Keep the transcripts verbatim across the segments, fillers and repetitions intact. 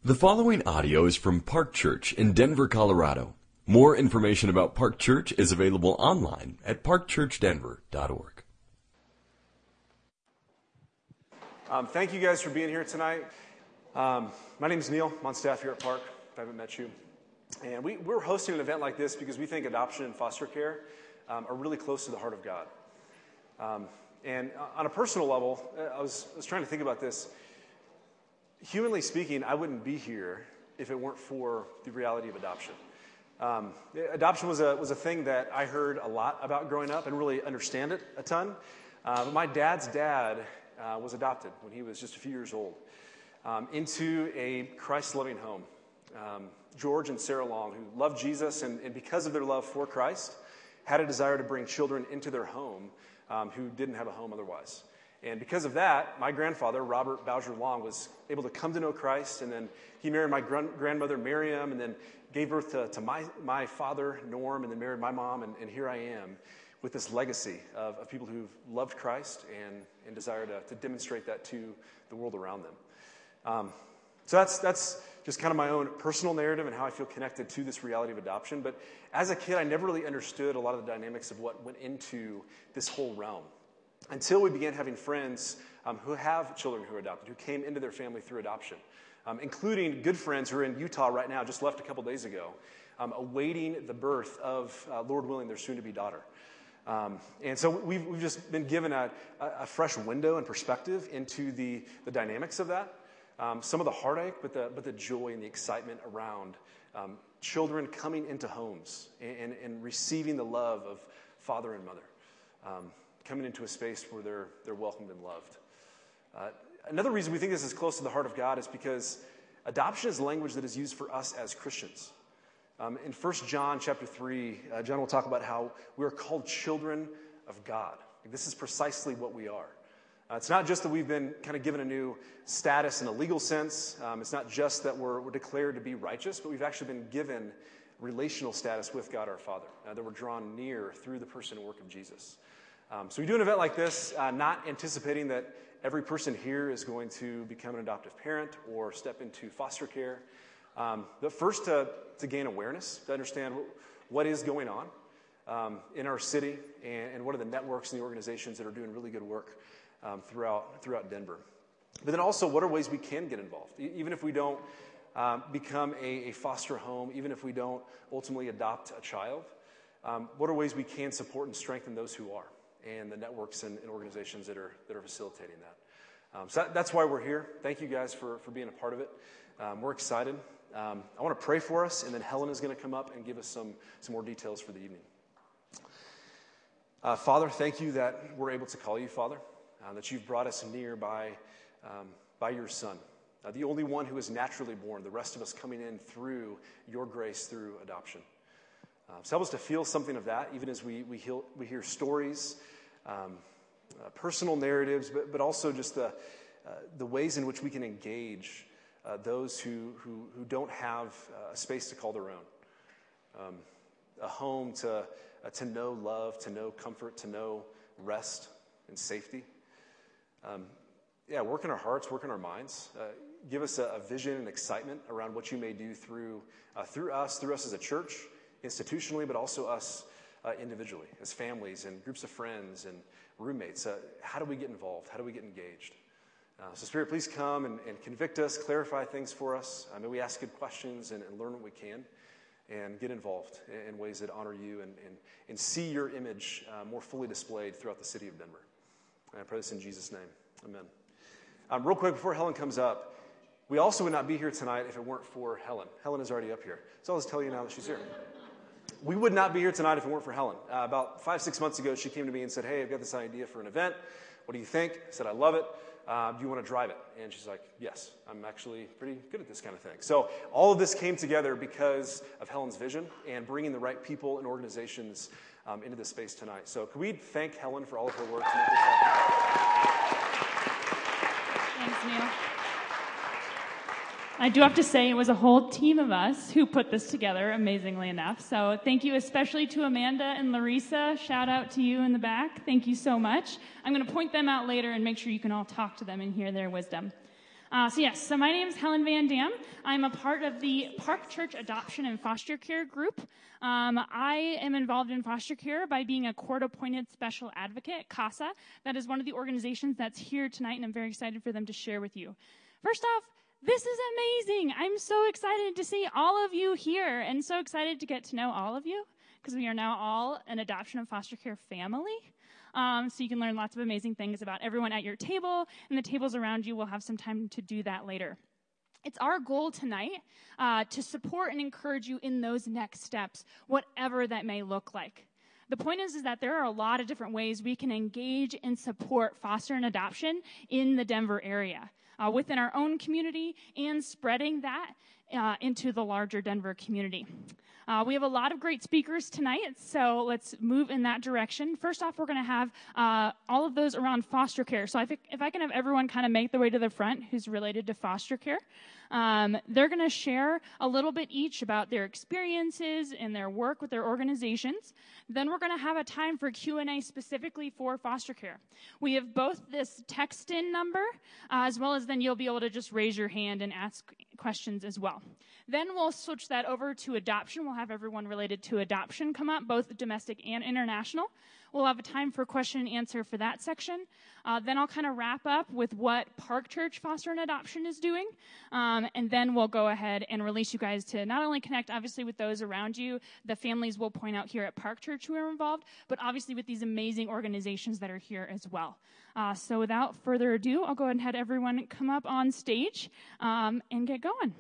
The following audio is from Park Church in Denver, Colorado. More information about Park Church is available online at park church denver dot org. Um, thank you guys for being here tonight. Um, my name is Neil. I'm on staff here at Park, if I haven't met you. And we, we're hosting an event like this because we think adoption and foster care um, are really close to the heart of God. Um, and on a personal level, I was, I was trying to think about this. Humanly speaking, I wouldn't be here if it weren't for the reality of adoption. Um, adoption was a was a thing that I heard a lot about growing up and really understand it a ton. Uh, but my dad's dad uh, was adopted when he was just a few years old um, into a Christ-loving home. Um, George and Sarah Long, who loved Jesus and, and because of their love for Christ, had a desire to bring children into their home um, who didn't have a home otherwise. And because of that, my grandfather, Robert Bowser Long, was able to come to know Christ, and then he married my gran- grandmother, Miriam, and then gave birth to, to my, my father, Norm, and then married my mom, and, and here I am with this legacy of, of people who've loved Christ and, and desire to, to demonstrate that to the world around them. Um, so that's that's just kind of my own personal narrative and how I feel connected to this reality of adoption. But as a kid, I never really understood a lot of the dynamics of what went into this whole realm, until we began having friends um, who have children who are adopted, who came into their family through adoption, um, including good friends who are in Utah right now, just left a couple days ago, um, awaiting the birth of, uh, Lord willing, their soon-to-be daughter. Um, and so we've, we've just been given a, a fresh window and perspective into the, the dynamics of that, um, some of the heartache, but the, but the joy and the excitement around um, children coming into homes and, and, and receiving the love of father and mother. Um, coming into a space where they're they're welcomed and loved. Uh, another reason we think this is close to the heart of God is because adoption is language that is used for us as Christians. Um, in First John chapter three, uh, John will talk about how we are called children of God. This is precisely what we are. Uh, it's not just that we've been kind of given a new status in a legal sense. Um, it's not just that we're, we're declared to be righteous, but we've actually been given relational status with God our Father, uh, that we're drawn near through the person and work of Jesus. Um, so we do an event like this, uh, not anticipating that every person here is going to become an adoptive parent or step into foster care. Um, but first to, to gain awareness, to understand what is going on um, in our city and, and what are the networks and the organizations that are doing really good work um, throughout throughout Denver. But then also, what are ways we can get involved? E- even if we don't um, become a, a foster home, even if we don't ultimately adopt a child, um, what are ways we can support and strengthen those who are? And the networks and, and organizations that are that are facilitating that. Um, so that, that's why we're here. Thank you guys for, for being a part of it. Um, we're excited. Um, I want to pray for us, and then Helen is going to come up and give us some, some more details for the evening. Uh, Father, thank you that we're able to call you Father, uh, that you've brought us near by, um, by your Son, uh, the only one who is naturally born, the rest of us coming in through your grace, through adoption. Uh, so help us to feel something of that, even as we we, heal, we hear stories, um, uh, personal narratives, but, but also just the uh, the ways in which we can engage uh, those who, who who don't have uh, a space to call their own, um, a home to uh, to know love, to know comfort, to know rest and safety. Um, yeah, work in our hearts, work in our minds. Uh, give us a, a vision and excitement around what you may do through uh, through us, through us as a church, institutionally, but also us uh, individually, as families and groups of friends and roommates. Uh, how do we get involved? How do we get engaged? Uh, so Spirit, please come and, and convict us, clarify things for us. Uh, may we ask good questions and, and learn what we can and get involved in, in ways that honor you and, and, and see your image uh, more fully displayed throughout the city of Denver. And I pray this in Jesus' name. Amen. Um, real quick, before Helen comes up, we also would not be here tonight if it weren't for Helen. Helen is already up here. So I'll just tell you now that she's here. We would not be here tonight if it weren't for Helen. Uh, about five, six months ago, she came to me and said, hey, I've got this idea for an event. What do you think? I said, I love it. Uh, do you want to drive it? And she's like, yes, I'm actually pretty good at this kind of thing. So all of this came together because of Helen's vision and bringing the right people and organizations um, into this space tonight. So could we thank Helen for all of her work to make this happen? Thanks, Neil. I do have to say it was a whole team of us who put this together, amazingly enough. So thank you especially to Amanda and Larissa. Shout out to you in the back. Thank you so much. I'm going to point them out later and make sure you can all talk to them and hear their wisdom. Uh, so yes, so my name is Helen Van Dam. I'm a part of the Park Church Adoption and Foster Care Group. Um, I am involved in foster care by being a court-appointed special advocate, CASA. That is one of the organizations that's here tonight, and I'm very excited for them to share with you. First off, this is amazing. I'm so excited to see all of you here, and so excited to get to know all of you, because we are now all an adoption and foster care family. Um, so you can learn lots of amazing things about everyone at your table, and the tables around you will have some time to do that later. It's our goal tonight uh, to support and encourage you in those next steps, whatever that may look like. The point is, is that there are a lot of different ways we can engage and support foster and adoption in the Denver area, uh, within our own community and spreading that uh, into the larger Denver community. Uh, we have a lot of great speakers tonight, so let's move in that direction. First off, we're going to have uh, all of those around foster care. So if, it, if I can have everyone kind of make their way to the front who's related to foster care. Um, they're going to share a little bit each about their experiences and their work with their organizations. Then we're going to have a time for Q and A specifically for foster care. We have both this text-in number, uh, as well as then you'll be able to just raise your hand and ask questions as well. Then we'll switch that over to adoption. We'll have everyone related to adoption come up, both domestic and international. We'll have a time for question and answer for that section. Uh, then I'll kind of wrap up with what Park Church Foster and Adoption is doing. Um, and then we'll go ahead and release you guys to not only connect, obviously, with those around you, the families we'll point out here at Park Church who are involved, but obviously with these amazing organizations that are here as well. Uh, so without further ado, I'll go ahead and have everyone come up on stage um, and get going.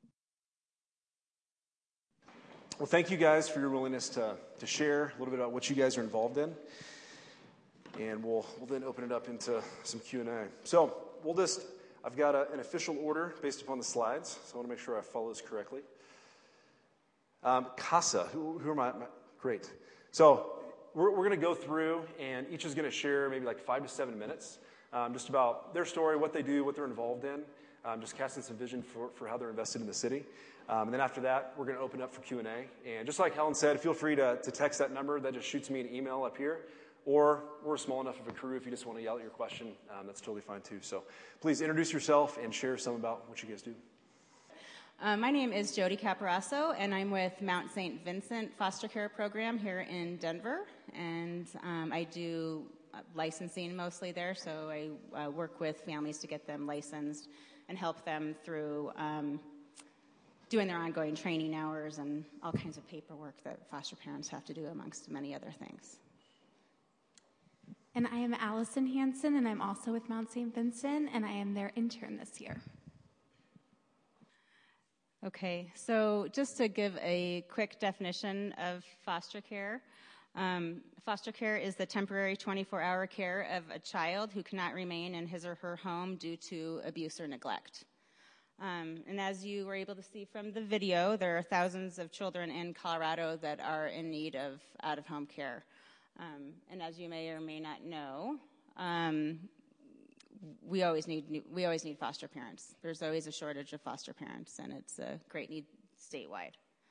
Well, thank you guys for your willingness to, to share a little bit about what you guys are involved in. And we'll, we'll then open it up into some Q and A. So we'll just, I've got a, an official order based upon the slides, so I want to make sure I follow this correctly. Um, CASA, who, who are my, my, great. So we're, we're going to go through, and each is going to share maybe like five to seven minutes, um, just about their story, what they do, what they're involved in, um, just casting some vision for, for how they're invested in the city. Um, and then after that, we're going to open up for Q and A. And just like Helen said, feel free to, to text that number. That just shoots me an email up here. Or we're small enough of a crew, if you just want to yell at your question, um, that's totally fine too. So please introduce yourself and share some about what you guys do. Uh, my name is Jody Caparasso, and I'm with Mount Saint Vincent Foster Care Program here in Denver. And um, I do licensing mostly there, so I uh, work with families to get them licensed and help them through um, doing their ongoing training hours and all kinds of paperwork that foster parents have to do, amongst many other things. And I am Allison Hansen, and I'm also with Mount Saint Vincent, and I am their intern this year. Okay, so just to give a quick definition of foster care, um, foster care is the temporary twenty-four hour care of a child who cannot remain in his or her home due to abuse or neglect. Um, and as you were able to see from the video, there are thousands of children in Colorado that are in need of out-of-home care. Um, and as you may or may not know, um, we always need we always need foster parents. There's always a shortage of foster parents, and it's a great need statewide.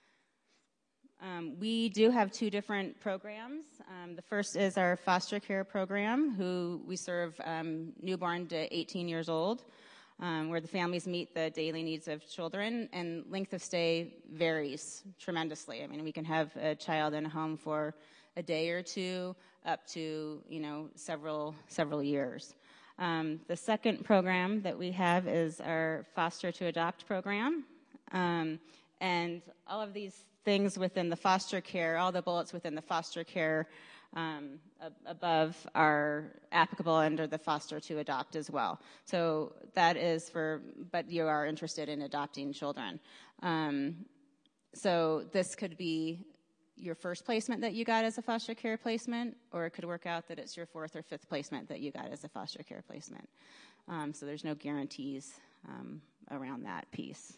Um, we do have two different programs. Um, the first is our foster care program, who we serve um, newborn to eighteen years old, um, where the families meet the daily needs of children, and length of stay varies tremendously. I mean, we can have a child in a home for a day or two, up to, you know, several several years. Um, the second program that we have is our Foster to Adopt program. Um, and all of these things within the foster care, all the bullets within the foster care um, ab- above are applicable under the Foster to Adopt as well. So that is for, but you are interested in adopting children. Um, so this could be your first placement that you got as a foster care placement, or it could work out that it's your fourth or fifth placement that you got as a foster care placement. Um, so there's no guarantees um, around that piece.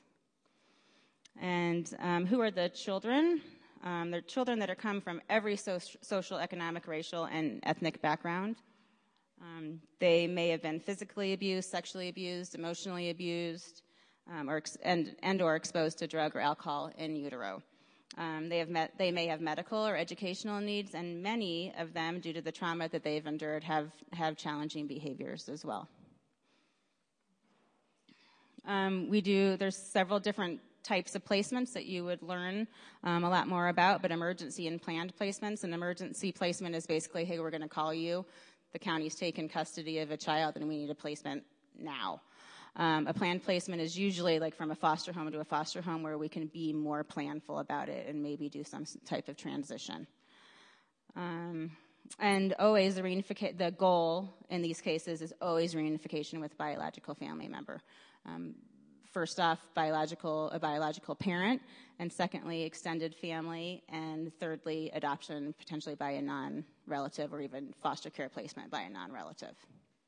And um, who are the children? Um, they're children that are come from every so- social, economic, racial, and ethnic background. Um, they may have been physically abused, sexually abused, emotionally abused, um, or ex- and, and or exposed to drug or alcohol in utero. Um, they have met, they may have medical or educational needs, and many of them, due to the trauma that they've endured, have, have challenging behaviors as well. Um, we do, there's several different types of placements that you would learn um, a lot more about, but emergency and planned placements. An emergency placement is basically, hey, we're going to call you. The county's taken custody of a child and we need a placement now. Um, a planned placement is usually like from a foster home to a foster home where we can be more planful about it and maybe do some type of transition. Um, and always the, reunific- the goal in these cases is always reunification with biological family member. Um, First off, biological, a biological parent, and secondly, extended family, and thirdly, adoption potentially by a non-relative or even foster care placement by a non-relative.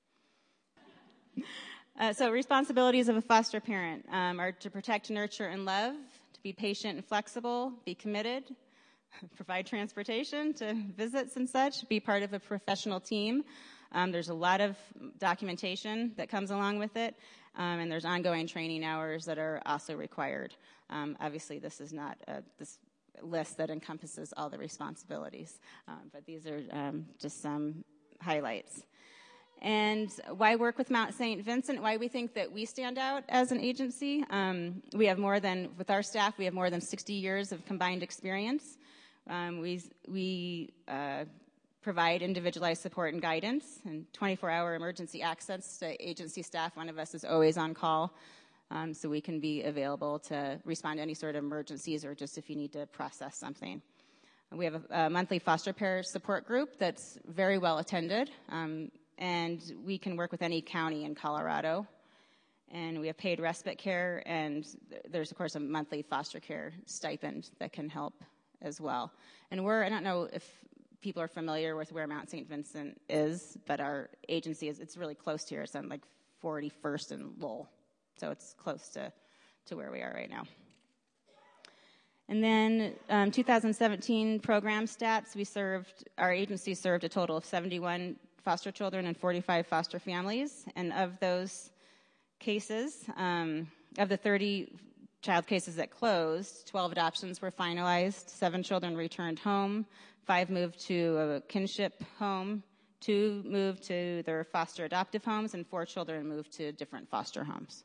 Uh, so responsibilities of a foster parent um, are to protect, nurture, and love, to be patient and flexible, be committed, provide transportation to visits and such, be part of a professional team. Um, there's a lot of documentation that comes along with it. Um, and there's ongoing training hours that are also required. Um, obviously, this is not a, this list that encompasses all the responsibilities, um, but these are um, just some highlights. And why work with Mount Saint Vincent? Why we think that we stand out as an agency? Um, we have more than, with our staff, we have more than sixty years of combined experience. Um, we we uh, provide individualized support and guidance and twenty-four hour emergency access to agency staff. One of us is always on call, um, so we can be available to respond to any sort of emergencies or just if you need to process something. We have a, a monthly foster care support group that's very well attended, um, and we can work with any county in Colorado. And we have paid respite care, and there's, of course, a monthly foster care stipend that can help as well. And we're, I don't know if people are familiar with where Mount Saint Vincent is, but our agency is, it's really close here. It's on like forty-first and Lowell. So it's close to, to where we are right now. And then um, two thousand seventeen program stats, we served, our agency served a total of seventy-one foster children and forty-five foster families. And of those cases, um, of the thirty child cases that closed, twelve adoptions were finalized, seven children returned home, five moved to a kinship home, two moved to their foster adoptive homes, and four children moved to different foster homes.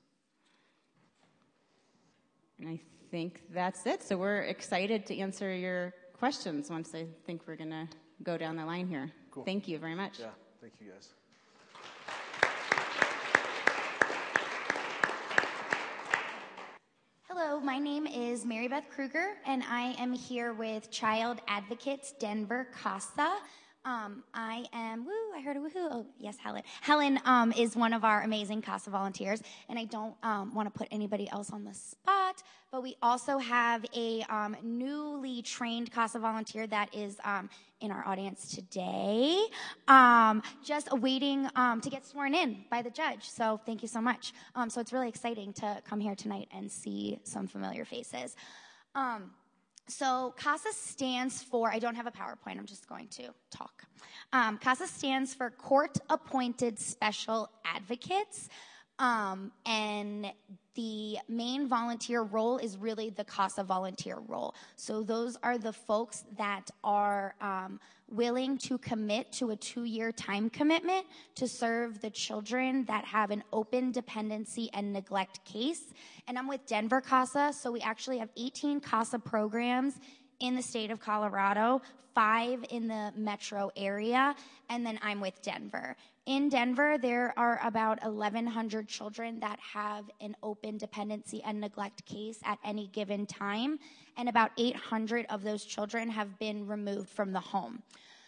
And I think that's it. So we're excited to answer your questions once I think we're going to go down the line here. Cool. Thank you very much. Yeah, thank you guys. Hello, my name is Mary Beth Kruger, and I am here with Child Advocates Denver CASA. Um, I am, woo, I heard a woohoo. Oh, yes, Helen. Helen um, is one of our amazing CASA volunteers, and I don't um, want to put anybody else on the spot, but we also have a um, newly trained CASA volunteer that is um, in our audience today, um, just awaiting um, to get sworn in by the judge. So thank you so much. Um, so it's really exciting to come here tonight and see some familiar faces. Um, So CASA stands for, I don't have a PowerPoint, I'm just going to talk. Um, CASA stands for Court-Appointed Special Advocates, um, and the main volunteer role is really the CASA volunteer role. So those are the folks that are um, willing to commit to a two-year time commitment to serve the children that have an open dependency and neglect case. And I'm with Denver CASA, so we actually have eighteen CASA programs in the state of Colorado, five in the metro area, and then I'm with Denver. In Denver, there are about eleven hundred children that have an open dependency and neglect case at any given time, and about eight hundred of those children have been removed from the home.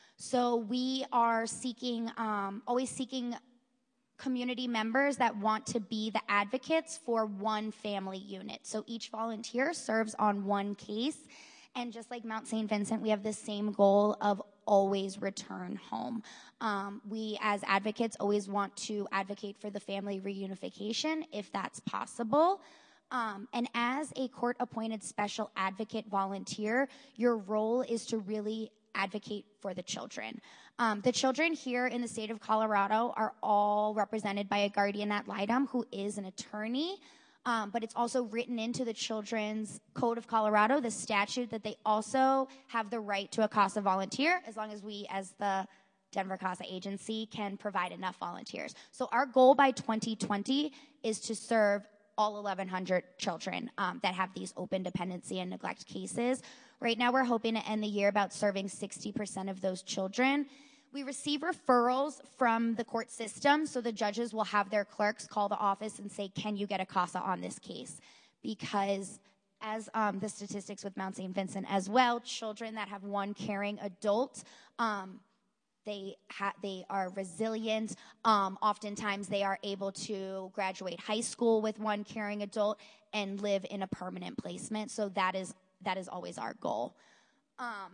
So we are seeking, um, always seeking community members that want to be the advocates for one family unit. So each volunteer serves on one case, and just like Mount Saint Vincent, we have the same goal of always return home. Um, we, as advocates, always want to advocate for the family reunification if that's possible. Um, and as a court-appointed special advocate volunteer, your role is to really advocate for the children. Um, the children here in the state of Colorado are all represented by a guardian ad litem who is an attorney. Um, but it's also written into the Children's Code of Colorado, the statute, that they also have the right to a CASA volunteer as long as we, as the Denver CASA agency, can provide enough volunteers. So our goal by twenty twenty is to serve all eleven hundred children um, that have these open dependency and neglect cases. Right now, we're hoping to end the year about serving sixty percent of those children. We receive referrals from the court system, so the judges will have their clerks call the office and say, can you get a CASA on this case? Because as um, the statistics with Mount Saint Vincent as well, children that have one caring adult, um, they ha- they are resilient. Um, oftentimes, they are able to graduate high school with one caring adult and live in a permanent placement. So that is that is always our goal. Um,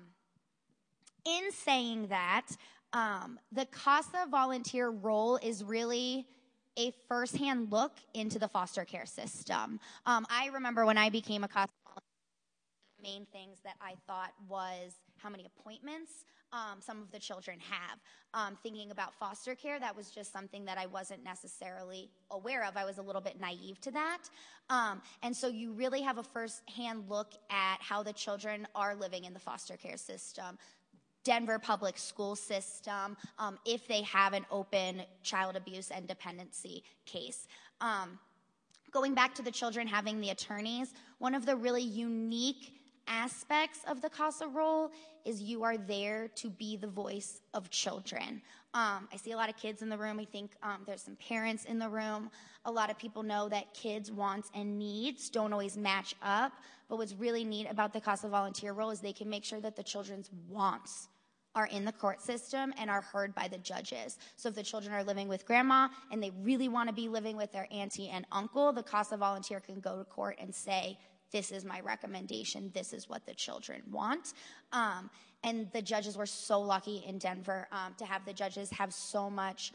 in saying that, um, the CASA volunteer role is really a firsthand look into the foster care system. Um, I remember when I became a CASA volunteer, the main things that I thought was how many appointments um, some of the children have. Um, thinking about foster care, that was just something that I wasn't necessarily aware of. I was a little bit naive to that. Um, and so you really have a first-hand look at how the children are living in the foster care system. Denver public school system, um, if they have an open child abuse and dependency case. Um, going back to the children having the attorneys, one of the really unique aspects of the CASA role is you are there to be the voice of children. Um, I see a lot of kids in the room. I think um, there's some parents in the room. A lot of people know that kids' wants and needs don't always match up, but what's really neat about the CASA volunteer role is they can make sure that the children's wants are in the court system and are heard by the judges. So if the children are living with grandma and they really want to be living with their auntie and uncle, the CASA volunteer can go to court and say, this is my recommendation, this is what the children want. Um, and the judges were so lucky in Denver um, to have the judges have so much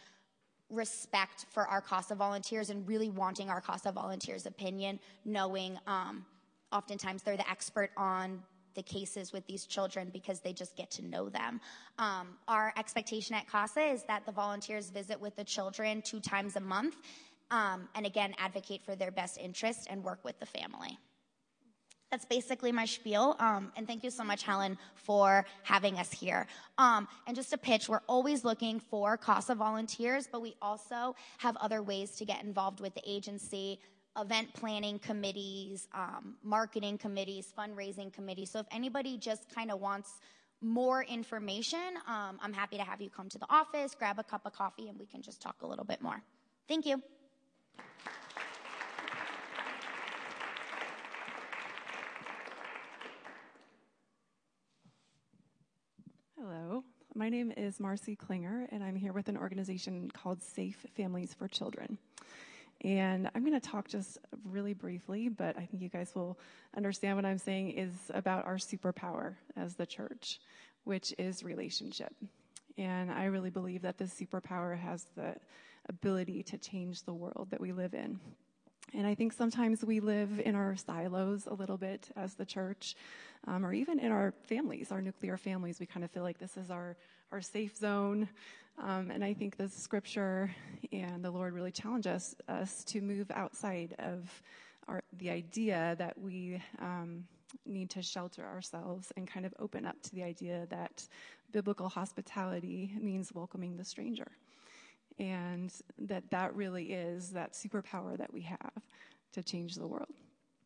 respect for our CASA volunteers and really wanting our CASA volunteers' opinion, knowing um, oftentimes they're the expert on the cases with these children because they just get to know them. Um, our expectation at CASA is that the volunteers visit with the children two times a month um, and again advocate for their best interest and work with the family. That's basically my spiel, um, and thank you so much, Helen, for having us here. Um, and just a pitch, we're always looking for CASA volunteers, but we also have other ways to get involved with the agency, event planning committees, um, marketing committees, fundraising committees. So if anybody just kind of wants more information, um, I'm happy to have you come to the office, grab a cup of coffee, and we can just talk a little bit more. Thank you. Hello, my name is Marcy Klinger, and I'm here with an organization called Safe Families for Children. And I'm going to talk just really briefly, but I think you guys will understand what I'm saying is about our superpower as the church, which is relationship. And I really believe that this superpower has the ability to change the world that we live in. And I think sometimes we live in our silos a little bit as the church, um, or even in our families, our nuclear families. We kind of feel like this is our, our safe zone. Um, and I think the scripture and the Lord really challenge us, us to move outside of our, the idea that we um, need to shelter ourselves and kind of open up to the idea that biblical hospitality means welcoming the stranger. And that that really is that superpower that we have to change the world.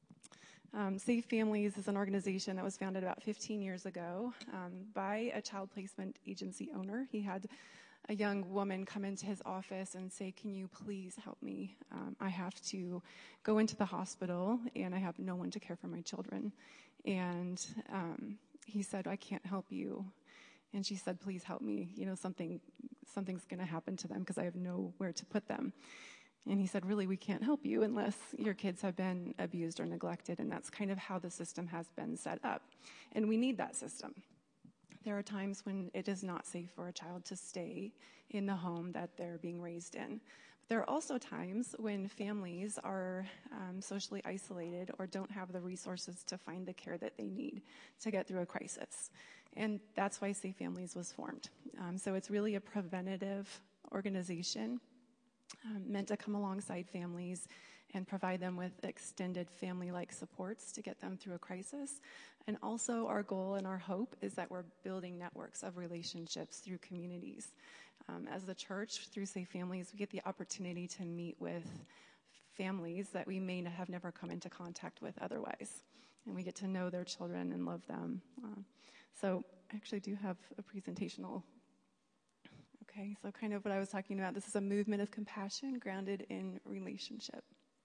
Um, Safe Families is an organization that was founded about fifteen years ago um, by a child placement agency owner. He had a young woman come into his office and say, can you please help me? Um, I have to go into the hospital and I have no one to care for my children. And um, he said, I can't help you. And she said, please help me. You know, something something's going to happen to them because I have nowhere to put them. And he said, really, we can't help you unless your kids have been abused or neglected. And that's kind of how the system has been set up. And we need that system. There are times when it is not safe for a child to stay in the home that they're being raised in. But there are also times when families are um, socially isolated or don't have the resources to find the care that they need to get through a crisis. And that's why Safe Families was formed. Um, so it's really a preventative organization um, meant to come alongside families and provide them with extended family-like supports to get them through a crisis. And also our goal and our hope is that we're building networks of relationships through communities. Um, as the church, through Safe Families, we get the opportunity to meet with families that we may have never come into contact with otherwise. And we get to know their children and love them. Uh, so I actually do have a presentational. Okay, so kind of what I was talking about. This is a movement of compassion grounded in relationship.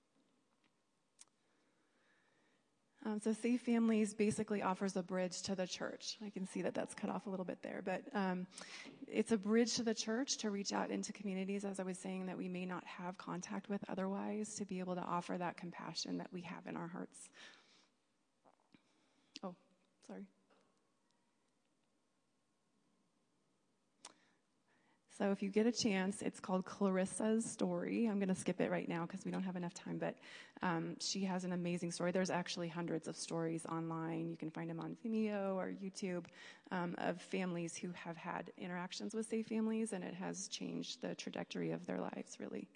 Um, so Safe Families basically offers a bridge to the church. I can see that that's cut off a little bit there, but um, it's a bridge to the church to reach out into communities, as I was saying, that we may not have contact with otherwise, to be able to offer that compassion that we have in our hearts. Oh, sorry. So if you get a chance, it's called Clarissa's Story. I'm going to skip it right now because we don't have enough time, but um, she has an amazing story. There's actually hundreds of stories online. You can find them on Vimeo or YouTube um, of families who have had interactions with Safe Families, and it has changed the trajectory of their lives, really.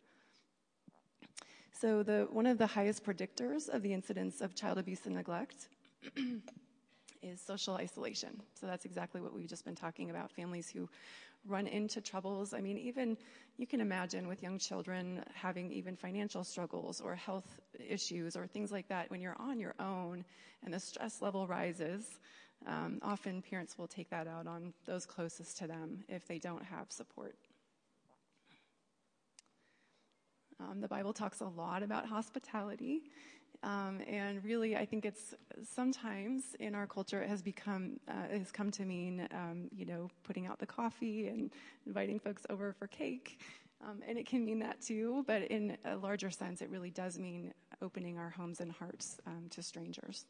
So the one of the highest predictors of the incidence of child abuse and neglect is social isolation. So that's exactly what we've just been talking about, families who run into troubles. I mean, even you can imagine with young children having even financial struggles or health issues or things like that. When you're on your own and the stress level rises, um, often parents will take that out on those closest to them if they don't have support. Um, the Bible talks a lot about hospitality. Um, and really, I think it's sometimes in our culture it has become, uh, it has come to mean, um, you know, putting out the coffee and inviting folks over for cake. Um, and it can mean that too, but in a larger sense, it really does mean opening our homes and hearts um, to strangers.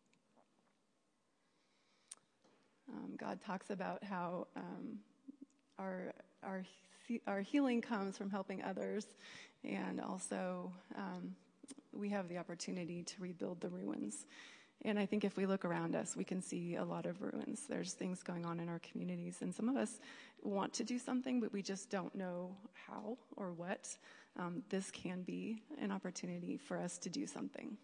Um, God talks about how um, our our our healing comes from helping others, and also um, we have the opportunity to rebuild the ruins. And I think if we look around us, we can see a lot of ruins. There's things going on in our communities, and some of us want to do something, but we just don't know how or what. Um, this can be an opportunity for us to do something.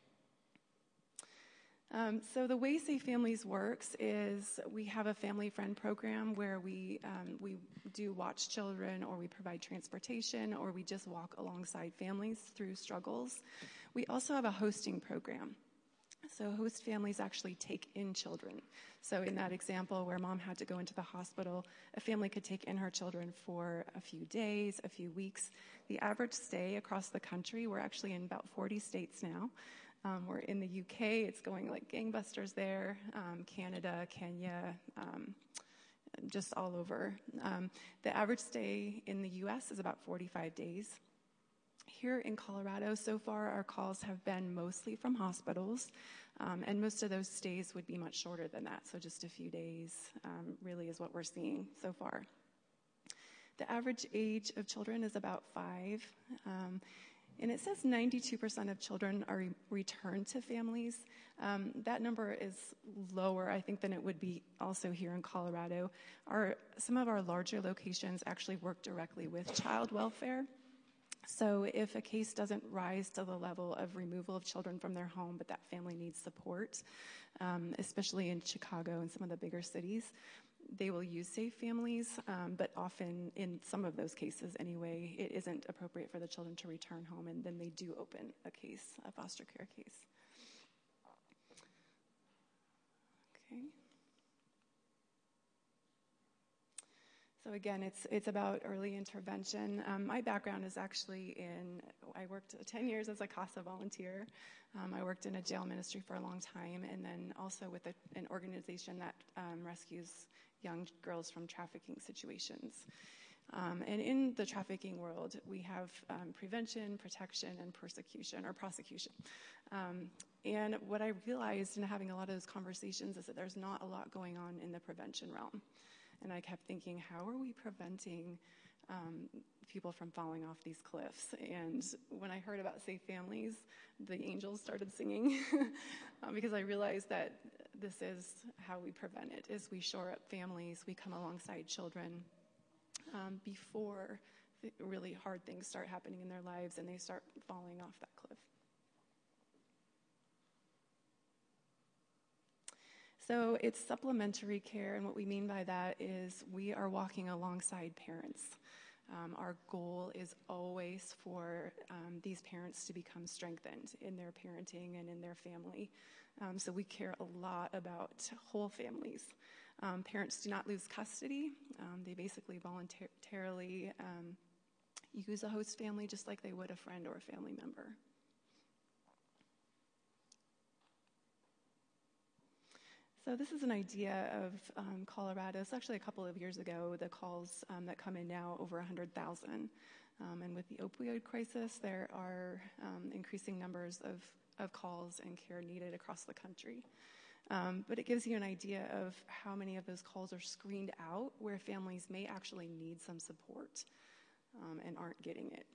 Um, so the way Safe Families works is we have a family friend program where we um, we do watch children, or we provide transportation, or we just walk alongside families through struggles. We also have a hosting program. So host families actually take in children. So in that example where mom had to go into the hospital, a family could take in her children for a few days, a few weeks. The average stay across the country, we're actually in about forty states now. Um, we're in the U K, it's going like gangbusters there, um, Canada, Kenya, um, just all over. Um, the average stay in the U S is about forty-five days. Here in Colorado, so far our calls have been mostly from hospitals, um, and most of those stays would be much shorter than that, so just a few days um, really is what we're seeing so far. The average age of children is about five. Um, And it says ninety-two percent of children are re- returned to families. Um, that number is lower, I think, than it would be also here in Colorado. Our, some of our larger locations actually work directly with child welfare. So if a case doesn't rise to the level of removal of children from their home, but that family needs support, um, especially in Chicago and some of the bigger cities, they will use Safe Families, um, but often in some of those cases anyway, it isn't appropriate for the children to return home, and then they do open a case, a foster care case. Okay. So again, it's it's about early intervention. Um, my background is actually in, I worked ten years as a CASA volunteer. Um, I worked in a jail ministry for a long time, and then also with a, an organization that um, rescues young girls from trafficking situations. Um, and in the trafficking world, we have um, prevention, protection, and persecution, or prosecution. Um, and what I realized in having a lot of those conversations is that there's not a lot going on in the prevention realm. And I kept thinking, how are we preventing um, people from falling off these cliffs? And when I heard about Safe Families, the angels started singing um, because I realized that this is how we prevent it, is we shore up families, we come alongside children um, before the really hard things start happening in their lives and they start falling off that cliff. So it's supplementary care, and what we mean by that is we are walking alongside parents. Um, our goal is always for um, these parents to become strengthened in their parenting and in their family. Um, so we care a lot about whole families. Um, parents do not lose custody. Um, they basically voluntarily um, use a host family just like they would a friend or a family member. So this is an idea of um, Colorado. It's actually a couple of years ago, the calls um, that come in now over one hundred thousand. Um, and with the opioid crisis, there are um, increasing numbers of, of calls and care needed across the country. Um, but it gives you an idea of how many of those calls are screened out where families may actually need some support um, and aren't getting it.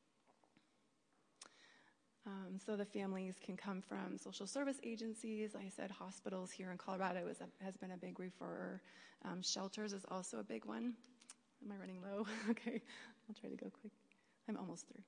Um, so the families can come from social service agencies. Like I said, hospitals here in Colorado is a, has been a big referrer. Um, shelters is also a big one. Am I running low? Okay, I'll try to go quick. I'm almost through.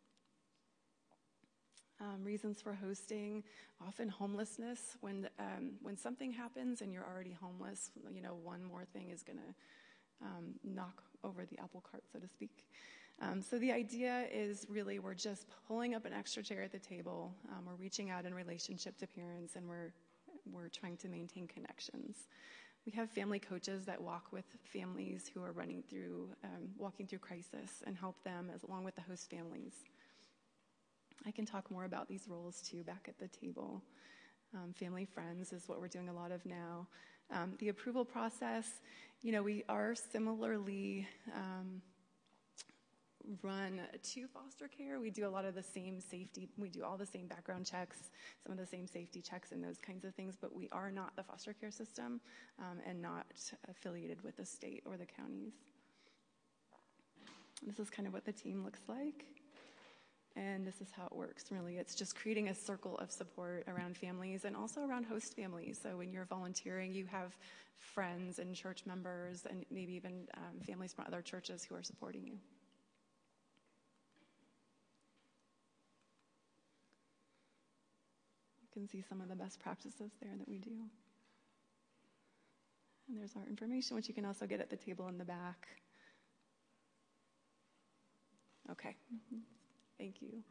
Um, reasons for hosting, often homelessness. When um, when something happens and you're already homeless, you know, one more thing is going to um, knock over the apple cart, so to speak. Um, so the idea is really we're just pulling up an extra chair at the table. Um, we're reaching out in relationship to parents, and we're we're trying to maintain connections. We have family coaches that walk with families who are running through, um, walking through crisis, and help them as along with the host families. I can talk more about these roles too back at the table. Um, family friends is what we're doing a lot of now. Um, the approval process, you know, we are similarly um, run to foster care. We do a lot of the same safety, we do all the same background checks, some of the same safety checks and those kinds of things, but we are not the foster care system um, and not affiliated with the state or the counties. This is kind of what the team looks like. And this is how it works, really. It's just creating a circle of support around families and also around host families. So when you're volunteering, you have friends and church members and maybe even um, families from other churches who are supporting you. You can see some of the best practices there that we do. And there's our information, which you can also get at the table in the back. Okay. Mm-hmm. Thank you.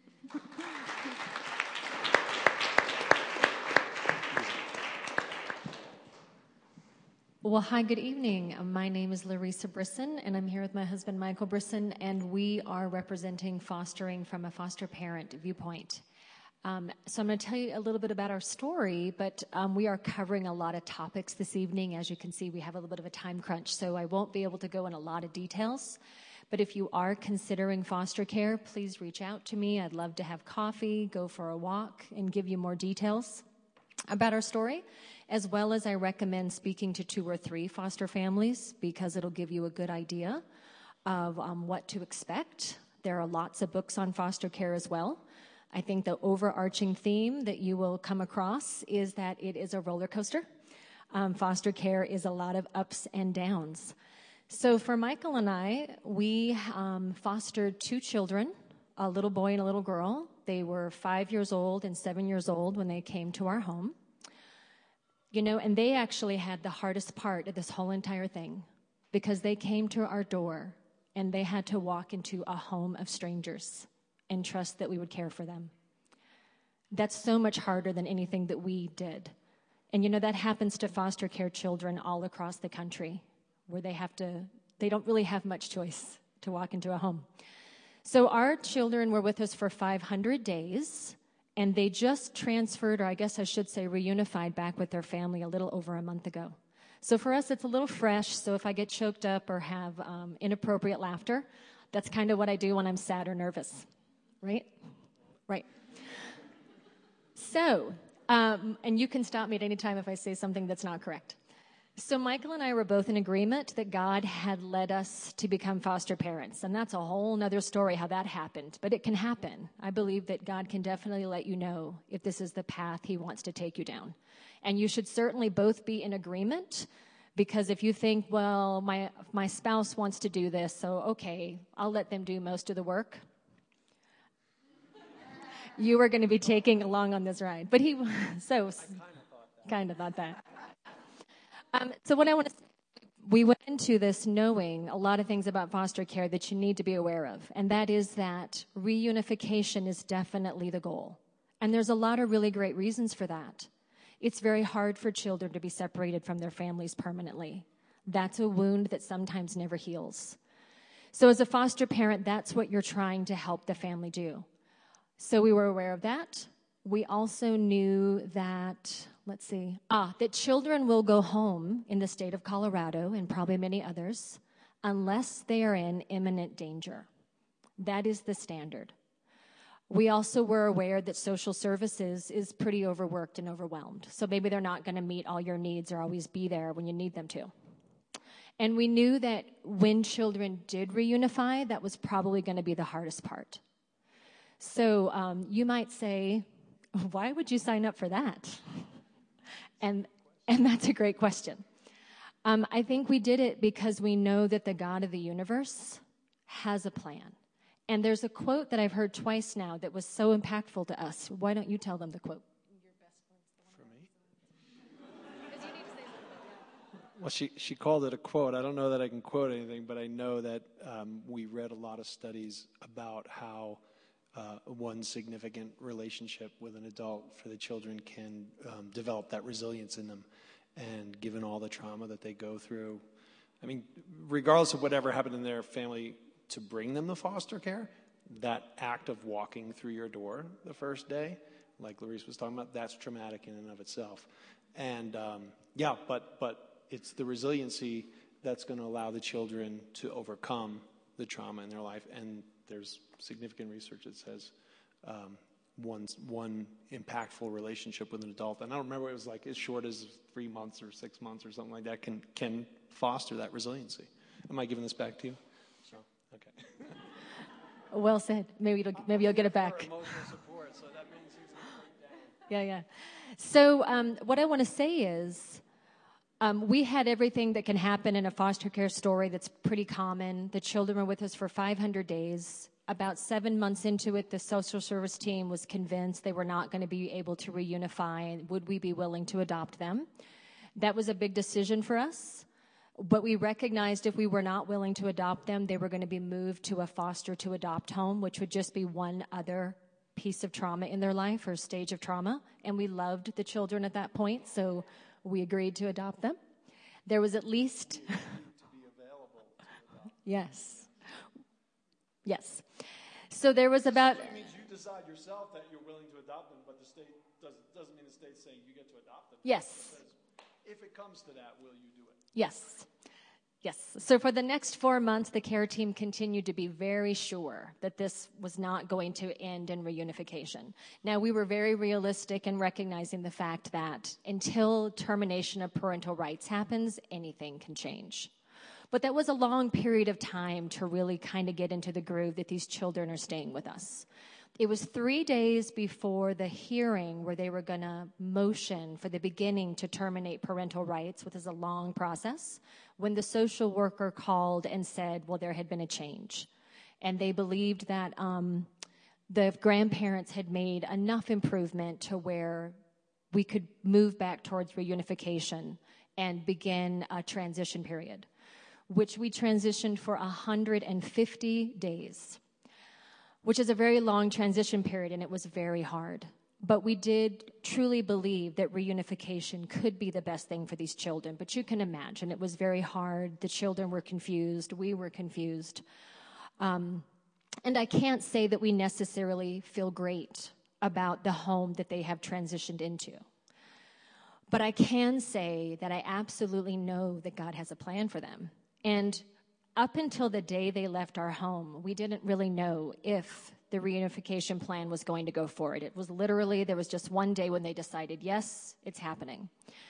Well, hi, good evening. My name is Larissa Brisson, and I'm here with my husband, Michael Brisson, and we are representing fostering from a foster parent viewpoint. Um, so I'm going to tell you a little bit about our story, but um, we are covering a lot of topics this evening. As you can see, we have a little bit of a time crunch, so I won't be able to go in a lot of details. But if you are considering foster care, please reach out to me. I'd love to have coffee, go for a walk, and give you more details about our story, as well as I recommend speaking to two or three foster families because it'll give you a good idea of um, what to expect. There are lots of books on foster care as well. I think the overarching theme that you will come across is that it is a roller coaster. Um, foster care is a lot of ups and downs. So for Michael and I, we um, fostered two children, a little boy and a little girl. They were five years old and seven years old when they came to our home. You know, and they actually had the hardest part of this whole entire thing because they came to our door and they had to walk into a home of strangers and trust that we would care for them. That's so much harder than anything that we did. And, you know, that happens to foster care children all across the country, where they have to, they don't really have much choice to walk into a home. So our children were with us for five hundred days, and they just transferred, or I guess I should say reunified back with their family a little over a month ago. So for us, it's a little fresh, so if I get choked up or have um, inappropriate laughter, that's kind of what I do when I'm sad or nervous, right? Right. So, um, and you can stop me at any time if I say something that's not correct. So Michael and I were both in agreement that God had led us to become foster parents. And that's a whole nother story how that happened. But it can happen. I believe that God can definitely let you know if this is the path he wants to take you down. And you should certainly both be in agreement, because if you think, well, my my spouse wants to do this, so okay, I'll let them do most of the work. You are going to be taking along on this ride. But he, so, kind of thought that. Um, so what I want to say, we went into this knowing a lot of things about foster care that you need to be aware of, and that is that reunification is definitely the goal. And there's a lot of really great reasons for that. It's very hard for children to be separated from their families permanently. That's a wound that sometimes never heals. So as a foster parent, that's what you're trying to help the family do. So we were aware of that. We also knew that, let's see, ah, that children will go home in the state of Colorado and probably many others unless they are in imminent danger. That is the standard. We also were aware that social services is pretty overworked and overwhelmed. So maybe they're not going to meet all your needs or always be there when you need them to. And we knew that when children did reunify, that was probably going to be the hardest part. So um, you might say, why would you sign up for that? And and that's a great question. Um, I think we did it because we know that the God of the universe has a plan. And there's a quote that I've heard twice now that was so impactful to us. Why don't you tell them the quote? For me? Well, she, she called it a quote. I don't know that I can quote anything, but I know that um, we read a lot of studies about how uh, one significant relationship with an adult for the children can um, develop that resilience in them. And given all the trauma that they go through, I mean, regardless of whatever happened in their family to bring them to foster care, that act of walking through your door the first day, like Larissa was talking about, that's traumatic in and of itself. And um, yeah, but but it's the resiliency that's going to allow the children to overcome the trauma in their life. And there's significant research that says um, one, one impactful relationship with an adult, and I don't remember, it was like as short as three months or six months or something like that, can can foster that resiliency. Am I giving this back to you? So, okay. Well said. Maybe you'll, maybe you'll get it back. Emotional support, so that means he's going to break down. Yeah, yeah. So um, what I want to say is um, we had everything that can happen in a foster care story that's pretty common. The children were with us for five hundred days. About seven months into it, the social service team was convinced they were not going to be able to reunify, and would we be willing to adopt them? That was a big decision for us. But we recognized if we were not willing to adopt them, they were going to be moved to a foster to adopt home, which would just be one other piece of trauma in their life or stage of trauma. And we loved the children at that point, so we agreed to adopt them. There was at least... to be available to adopt. Yes. Yes. So there was about... So it means you decide yourself that you're willing to adopt them, but the state doesn't, doesn't mean the state's saying you get to adopt them. Yes. It says, if it comes to that, will you do it? Yes. Yes. So for the next four months, the care team continued to be very sure that this was not going to end in reunification. Now, we were very realistic in recognizing the fact that until termination of parental rights happens, anything can change. But that was a long period of time to really kind of get into the groove that these children are staying with us. It was three days before the hearing where they were going to motion for the beginning to terminate parental rights, which is a long process, when the social worker called and said, well, there had been a change. And they believed that um, the grandparents had made enough improvement to where we could move back towards reunification and begin a transition period, which we transitioned for one hundred fifty days. Which is a very long transition period, and it was very hard. But we did truly believe that reunification could be the best thing for these children. But you can imagine, it was very hard. The children were confused. We were confused. Um, and I can't say that we necessarily feel great about the home that they have transitioned into. But I can say that I absolutely know that God has a plan for them. And up until the day they left our home, we didn't really know if the reunification plan was going to go forward. It was literally, there was just one day when they decided, yes, it's happening.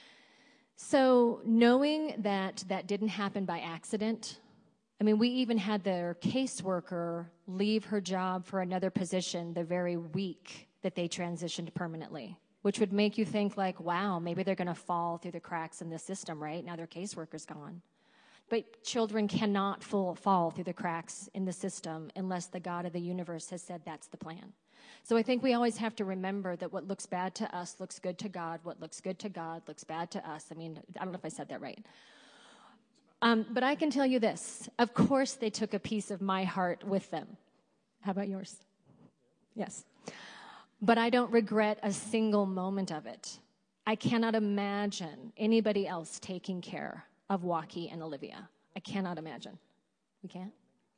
So knowing that that didn't happen by accident, I mean, we even had their caseworker leave her job for another position the very week that they transitioned permanently, which would make you think like, wow, maybe they're going to fall through the cracks in the system, right? Now their caseworker's gone. But children cannot fall, fall through the cracks in the system unless the God of the universe has said that's the plan. So I think we always have to remember that what looks bad to us looks good to God. What looks good to God looks bad to us. I mean, I don't know if I said that right. Um, but I can tell you this. Of course, they took a piece of my heart with them. How about yours? Yes. But I don't regret a single moment of it. I cannot imagine anybody else taking care of Walkie and Olivia. I cannot imagine. We can't?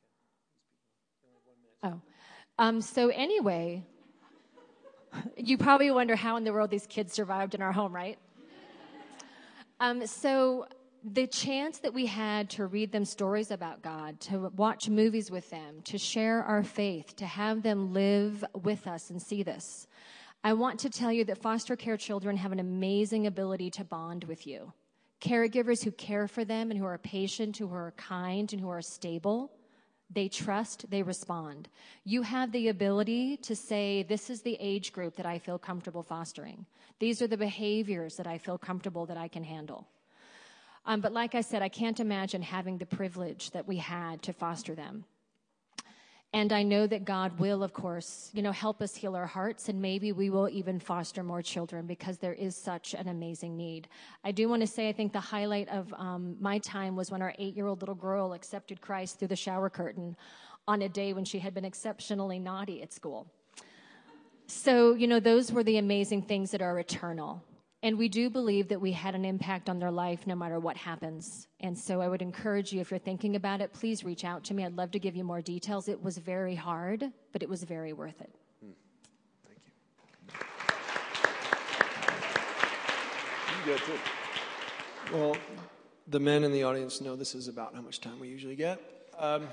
Oh. Um, so anyway, you probably wonder how in the world these kids survived in our home, right? Um, so the chance that we had to read them stories about God, to watch movies with them, to share our faith, to have them live with us and see this. I want to tell you that foster care children have an amazing ability to bond with you. Caregivers who care for them and who are patient, who are kind, and who are stable, they trust, they respond. You have the ability to say, this is the age group that I feel comfortable fostering. These are the behaviors that I feel comfortable that I can handle. Um, but like I said, I can't imagine having the privilege that we had to foster them. And I know that God will, of course, you know, help us heal our hearts, and maybe we will even foster more children because there is such an amazing need. I do want to say I think the highlight of um, my time was when our eight-year-old little girl accepted Christ through the shower curtain on a day when she had been exceptionally naughty at school. So, you know, those were the amazing things that are eternal. And we do believe that we had an impact on their life no matter what happens. And so I would encourage you, if you're thinking about it, please reach out to me. I'd love to give you more details. It was very hard, but it was very worth it. Hmm. Thank you. You good, too. Well, the men in the audience know this is about how much time we usually get. Um,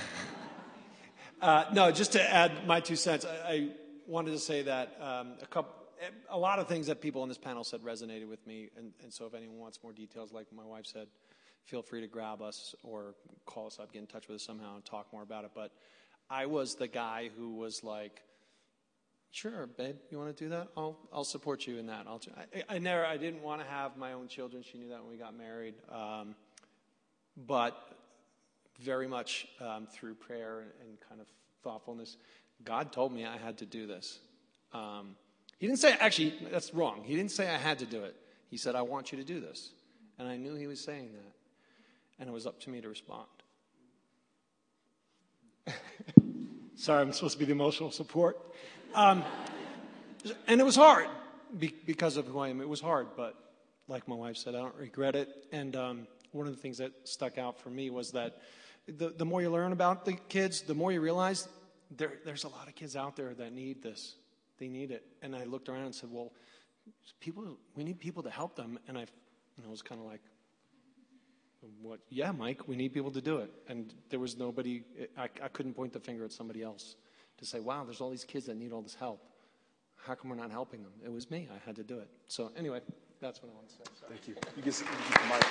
uh, no, just to add my two cents, I, I wanted to say that um, a couple, a lot of things that people on this panel said resonated with me, and, and so if anyone wants more details, like my wife said, feel free to grab us or call us up, get in touch with us somehow, and talk more about it. But I was the guy who was like, "Sure, babe, you want to do that? I'll I'll support you in that." I'll. I, I never, I didn't want to have my own children. She knew that when we got married, um, but very much um, through prayer and, and kind of thoughtfulness, God told me I had to do this. Um, He didn't say, actually, that's wrong. He didn't say I had to do it. He said, I want you to do this. And I knew he was saying that. And it was up to me to respond. Sorry, I'm supposed to be the emotional support. Um, and it was hard be, because of who I am. It was hard, but like my wife said, I don't regret it. And um, one of the things that stuck out for me was that the, the more you learn about the kids, the more you realize there, there's a lot of kids out there that need this. They need it. And I looked around and said, well, people, we need people to help them. And I, you know, was kind of like, what? Yeah, Mike, we need people to do it. And there was nobody, I, I couldn't point the finger at somebody else to say, wow, there's all these kids that need all this help. How come we're not helping them? It was me. I had to do it. So anyway, that's what I want to say. Sorry. Thank you. You get, you get the mic.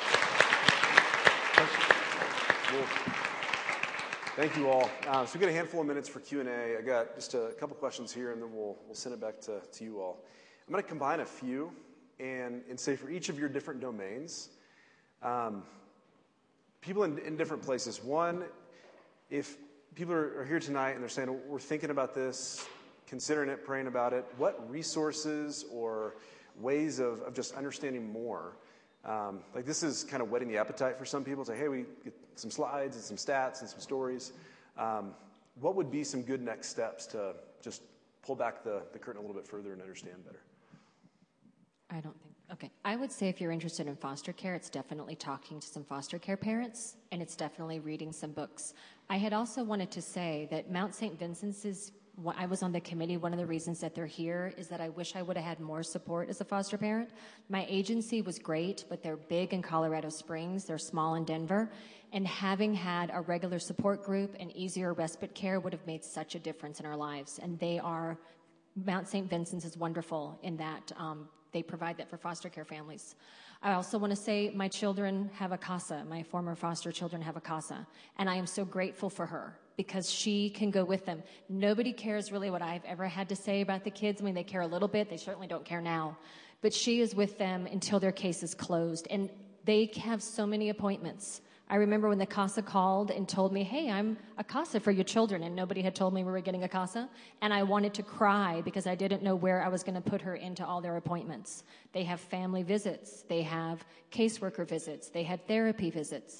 Cool. Thank you all. Uh, so we've got a handful of minutes for Q and A. I got just a couple questions here, and then we'll we'll send it back to, to you all. I'm going to combine a few and, and say for each of your different domains, um, people in, in different places. One, if people are, are here tonight and they're saying, we're thinking about this, considering it, praying about it, what resources or ways of, of just understanding more? Um, like this is kind of whetting the appetite for some people. Say, hey, we get some slides and some stats and some stories. Um, what would be some good next steps to just pull back the, the curtain a little bit further and understand better? I don't think, okay. I would say if you're interested in foster care, it's definitely talking to some foster care parents, and it's definitely reading some books. I had also wanted to say that Mount Saint Vincent's is, I was on the committee, one of the reasons that they're here is that I wish I would have had more support as a foster parent. My agency was great, but they're big in Colorado Springs, they're small in Denver, and having had a regular support group and easier respite care would have made such a difference in our lives. And they are, Mount Saint Vincent's is wonderful in that um, they provide that for foster care families. I also want to say my children have a CASA. My former foster children have a CASA. And I am so grateful for her because she can go with them. Nobody cares really what I've ever had to say about the kids. I mean, they care a little bit. They certainly don't care now. But she is with them until their case is closed. And they have so many appointments. I remember when the CASA called and told me, hey, I'm a CASA for your children, and nobody had told me we were getting a CASA, and I wanted to cry because I didn't know where I was going to put her into all their appointments. They have family visits. They have caseworker visits. They have therapy visits.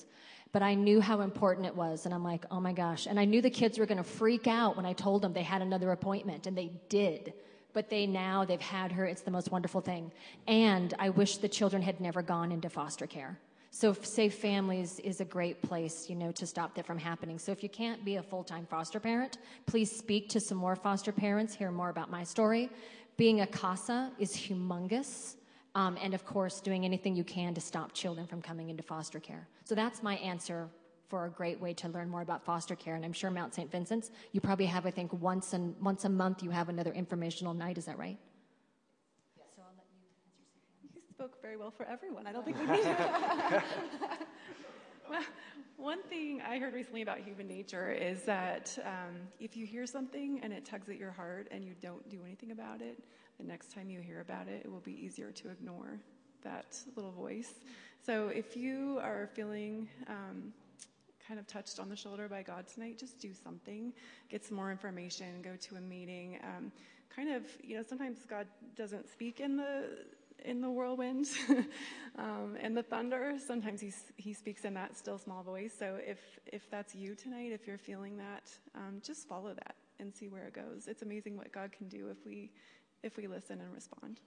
But I knew how important it was, and I'm like, oh my gosh. And I knew the kids were going to freak out when I told them they had another appointment, and they did. But they now, they've had her. It's the most wonderful thing. And I wish the children had never gone into foster care. So Safe Families is a great place, you know, to stop that from happening. So if you can't be a full-time foster parent, please speak to some more foster parents, hear more about my story. Being a CASA is humongous. Um, and, of course, doing anything you can to stop children from coming into foster care. So that's my answer for a great way to learn more about foster care. And I'm sure Mount Saint Vincent's, you probably have, I think, once, and, once a month you have another informational night. Is that right? Yeah. So I'll let you answer. You spoke very well for everyone. I don't think we need to. Well, one thing I heard recently about human nature is that um, if you hear something and it tugs at your heart and you don't do anything about it, the next time you hear about it, it will be easier to ignore that little voice. So if you are feeling um, kind of touched on the shoulder by God tonight, just do something. Get some more information. Go to a meeting. Um, kind of, you know, sometimes God doesn't speak in the in the whirlwind um, and the thunder. Sometimes he he speaks in that still small voice. So if if that's you tonight, if you're feeling that, um, just follow that and see where it goes. It's amazing what God can do if we if we listen and respond.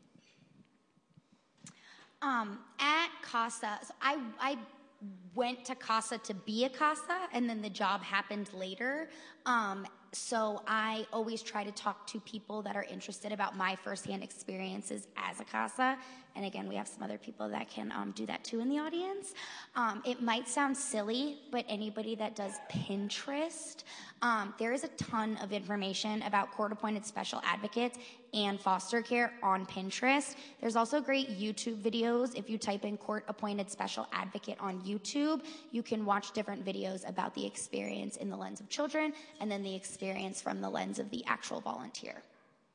Um, at CASA, so I, I went to CASA to be a CASA, and then the job happened later. Um, so I always try to talk to people that are interested about my firsthand experiences as a CASA. And again, we have some other people that can um, do that too in the audience. Um, it might sound silly, but anybody that does Pinterest, um, there is a ton of information about court-appointed special advocates and foster care on Pinterest. There's also great YouTube videos. If you type in court-appointed special advocate on YouTube, you can watch different videos about the experience in the lens of children and then the experience from the lens of the actual volunteer.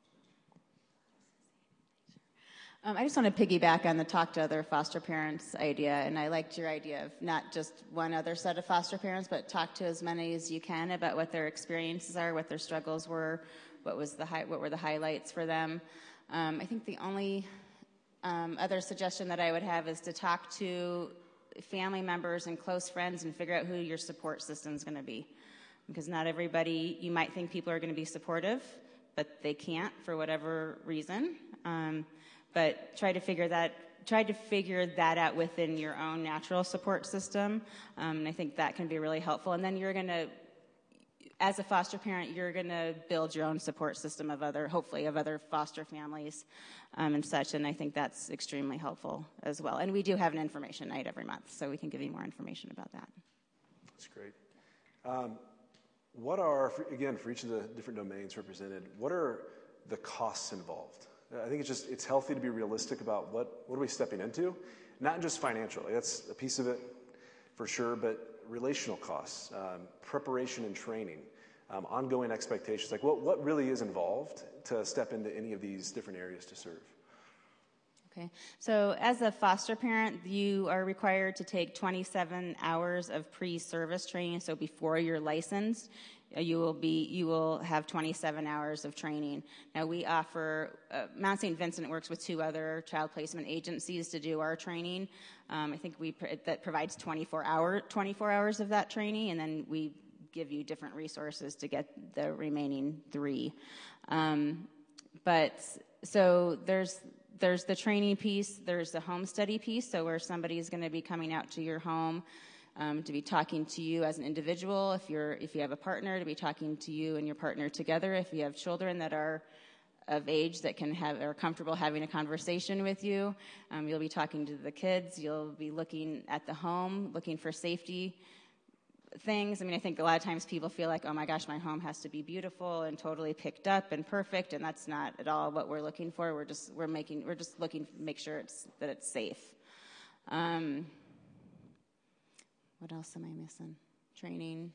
Um, I just want to piggyback on the talk to other foster parents idea, and I liked your idea of not just one other set of foster parents, but talk to as many as you can about what their experiences are, what their struggles were, what was the high, what were the highlights for them. Um, I think the only um, other suggestion that I would have is to talk to family members and close friends and figure out who your support system is going to be, because not everybody, you might think people are going to be supportive, but they can't for whatever reason. Um, But try to figure that try to figure that out within your own natural support system, um, and I think that can be really helpful. And then you're going to, as a foster parent, you're going to build your own support system of other, hopefully, of other foster families um, and such. And I think that's extremely helpful as well. And we do have an information night every month, so we can give you more information about that. That's great. Um, what are, again, for each of the different domains represented, what are the costs involved? I think it's just, it's healthy to be realistic about what, what are we stepping into? Not just financially, that's a piece of it for sure, but relational costs, um, preparation and training, um, ongoing expectations. Like what, what really is involved to step into any of these different areas to serve? Okay, so as a foster parent, you are required to take twenty-seven hours of pre-service training. So before you're licensed, you will be you will have twenty-seven hours of training. Now we offer uh, Mount Saint Vincent works with two other child placement agencies to do our training. Um, I think we that provides twenty-four hour twenty-four hours of that training, and then we give you different resources to get the remaining three. Um, but so there's. There's the training piece, there's the home study piece, so where somebody is going to be coming out to your home um, to be talking to you as an individual, if you're if you have a partner, to be talking to you and your partner together, if you have children that are of age that can have are comfortable having a conversation with you, um, you'll be talking to the kids, you'll be looking at the home, looking for safety things. I mean, I think a lot of times people feel like, oh my gosh, my home has to be beautiful and totally picked up and perfect, and that's not at all what we're looking for. We're just we're making we're just looking to make sure it's that it's safe. Um, what else am I missing? Training,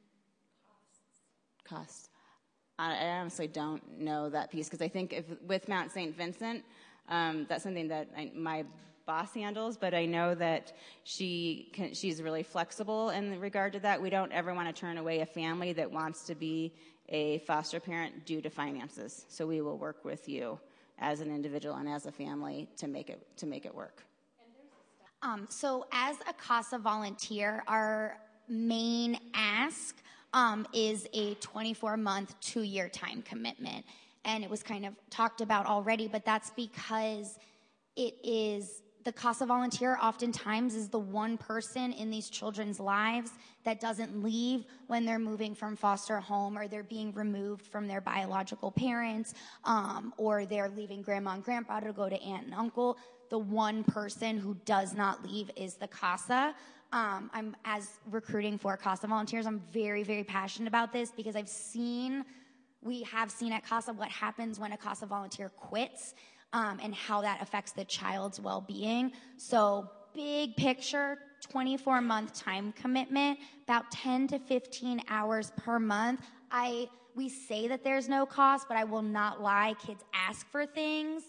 costs. I, I honestly don't know that piece, because I think if with Mount Saint Vincent, um, that's something that I, my boss handles, but I know that she can, she's really flexible in regard to that. We don't ever want to turn away a family that wants to be a foster parent due to finances. So we will work with you as an individual and as a family to make it to make it work. Um, so as a CASA volunteer, our main ask um, is a twenty-four month, two-year time commitment. And it was kind of talked about already, but that's because it is, the CASA volunteer oftentimes is the one person in these children's lives that doesn't leave when they're moving from foster home or they're being removed from their biological parents, um, or they're leaving grandma and grandpa to go to aunt and uncle. The one person who does not leave is the CASA. Um, I'm, as recruiting for CASA volunteers, I'm very, very passionate about this because I've seen, we have seen at CASA what happens when a CASA volunteer quits, um, and how that affects the child's well-being. So big picture, twenty-four month time commitment, about ten to fifteen hours per month. I, we say that there's no cost, but I will not lie, kids ask for things.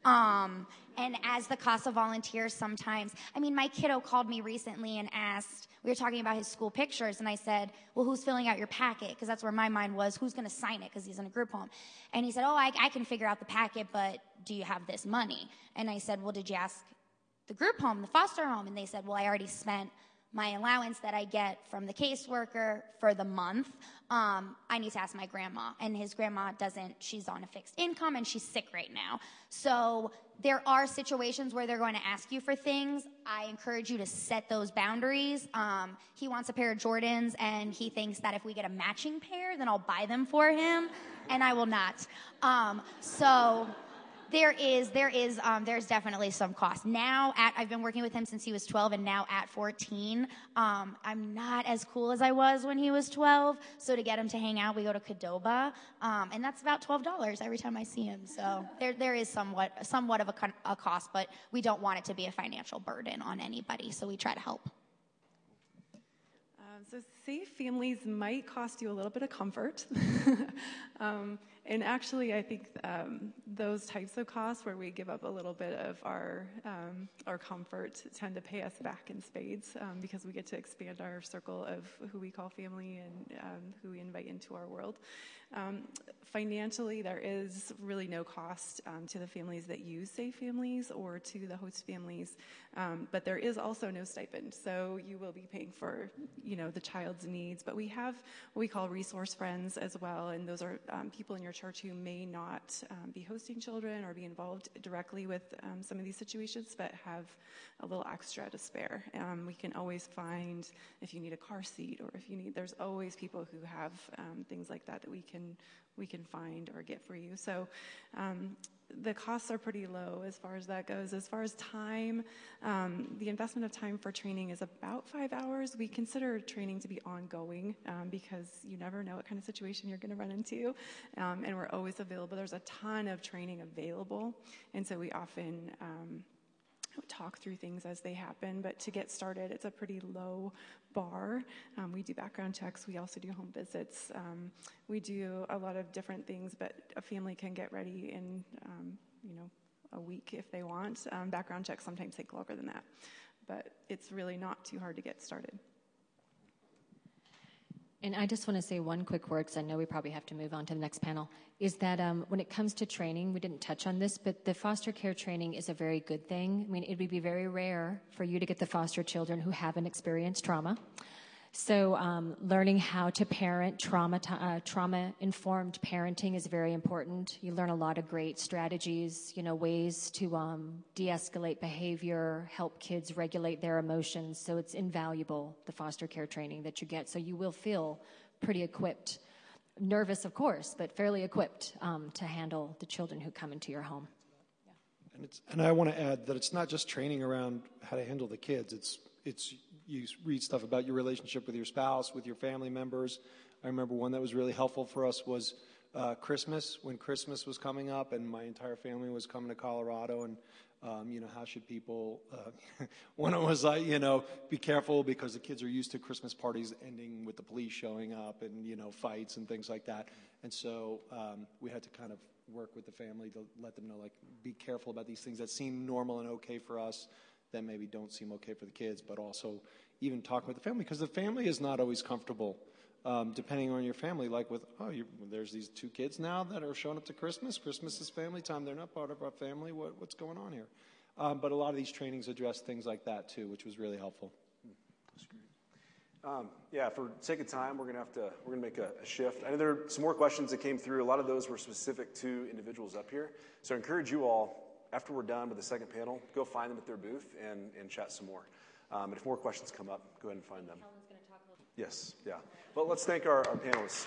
Um, and as the CASA volunteer sometimes, I mean, my kiddo called me recently and asked, we were talking about his school pictures, and I said, well, who's filling out your packet? Because that's where my mind was, who's going to sign it? Because he's in a group home. And he said, oh, I, I can figure out the packet, but do you have this money? And I said, well, did you ask the group home, the foster home? And they said, well, I already spent my allowance that I get from the caseworker for the month. Um, I need to ask my grandma. And his grandma doesn't, she's on a fixed income and she's sick right now. So there are situations where they're going to ask you for things. I encourage you to set those boundaries. Um, he wants a pair of Jordans and he thinks that if we get a matching pair, then I'll buy them for him. And I will not. Um, so... There is, there is, um, there's definitely some cost. Now, at, I've been working with him since he was twelve, and now at fourteen, um, I'm not as cool as I was when he was twelve. So to get him to hang out, we go to Qdoba, um, and that's about twelve dollars every time I see him. So there, there is somewhat, somewhat of a, con- a cost, but we don't want it to be a financial burden on anybody. So we try to help. Um, so safe families might cost you a little bit of comfort. um, and actually, I think um, those types of costs where we give up a little bit of our um, our comfort tend to pay us back in spades um, because we get to expand our circle of who we call family and um, who we invite into our world. Um, financially, there is really no cost um, to the families that use Safe Families or to the host families, um, but there is also no stipend. So you will be paying for, you know, the child's needs. But we have what we call resource friends as well, and those are um, people in your church who may not um, be hosting children or be involved directly with um, some of these situations, but have a little extra to spare. Um, we can always find if you need a car seat or if you need, there's always people who have um, things like that that we can we can find or get for you. So um, the costs are pretty low as far as that goes. As far as time, um, the investment of time for training is about five hours. We consider training to be ongoing um, because you never know what kind of situation you're going to run into, um, and we're always available. There's a ton of training available, and so we often um, talk through things as they happen, but to get started, it's a pretty low bar. Um, we do background checks. We also do home visits. Um, we do a lot of different things, but a family can get ready in, um, you know, a week if they want. Um, background checks sometimes take longer than that, but it's really not too hard to get started. And I just want to say one quick word, because I know we probably have to move on to the next panel, is that um, when it comes to training, we didn't touch on this, but the foster care training is a very good thing. I mean, it would be very rare for you to get the foster children who haven't experienced trauma. So um, learning how to parent, trauma, uh, trauma-informed parenting is very important. You learn a lot of great strategies, you know, ways to um, de-escalate behavior, help kids regulate their emotions. So it's invaluable, the foster care training that you get. So you will feel pretty equipped, nervous, of course, but fairly equipped um, to handle the children who come into your home. Yeah. And it's, and I want to add that it's not just training around how to handle the kids. It's it's you read stuff about your relationship with your spouse, with your family members. I remember one that was really helpful for us was uh, Christmas, when Christmas was coming up and my entire family was coming to Colorado, and um, you know, how should people, uh, one of them was like, you know, be careful because the kids are used to Christmas parties ending with the police showing up and, you know, fights and things like that. And so um, we had to kind of work with the family to let them know, like, be careful about these things that seem normal and okay for us that maybe don't seem okay for the kids, but also even talking with the family, because the family is not always comfortable, um, depending on your family. Like with, oh, you, there's these two kids now that are showing up to Christmas. Christmas is family time. They're not part of our family. What, what's going on here? Um, but a lot of these trainings address things like that too, which was really helpful. That's great. Um, yeah, for sake of time, we're gonna have to we're gonna make a, a shift. I know there are some more questions that came through. A lot of those were specific to individuals up here. So I encourage you all, after we're done with the second panel, go find them at their booth and, and chat some more. Um, and if more questions come up, go ahead and find them. Helen's going to talk a little. Yes, yeah. Well, let's thank our, our panelists.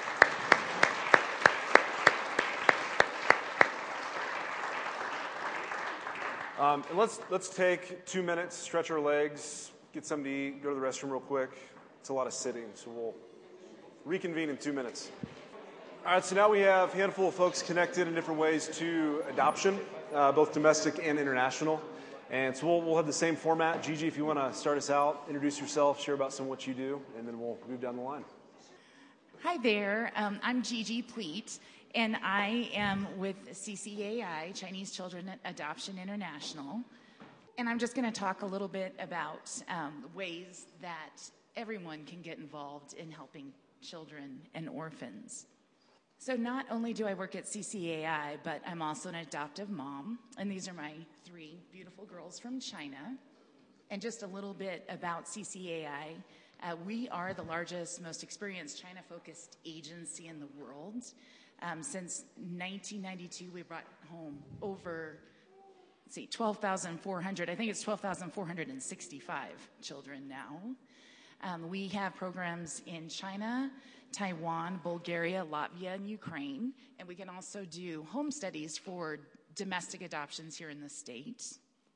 Um, and let's let's take two minutes, stretch our legs, get something to eat, go to the restroom real quick. It's a lot of sitting, so we'll reconvene in two minutes. All right, so now we have a handful of folks connected in different ways to adoption, uh, both domestic and international. And so we'll, we'll have the same format. Gigi, if you want to start us out, introduce yourself, share about some of what you do, and then we'll move down the line. Hi there. Um, I'm Gigi Pleat, and I am with C C A I, Chinese Children Adoption International. And I'm just going to talk a little bit about um, ways that everyone can get involved in helping children and orphans. So not only do I work at C C A I, but I'm also an adoptive mom, and these are my three beautiful girls from China. And just a little bit about C C A I. Uh, we are the largest, most experienced China-focused agency in the world. Um, since nineteen ninety-two, we brought home over, let's see, twelve thousand four hundred, I think it's twelve thousand four hundred sixty-five children now. Um, we have programs in China, Taiwan, Bulgaria, Latvia, and Ukraine. And we can also do home studies for domestic adoptions here in the States.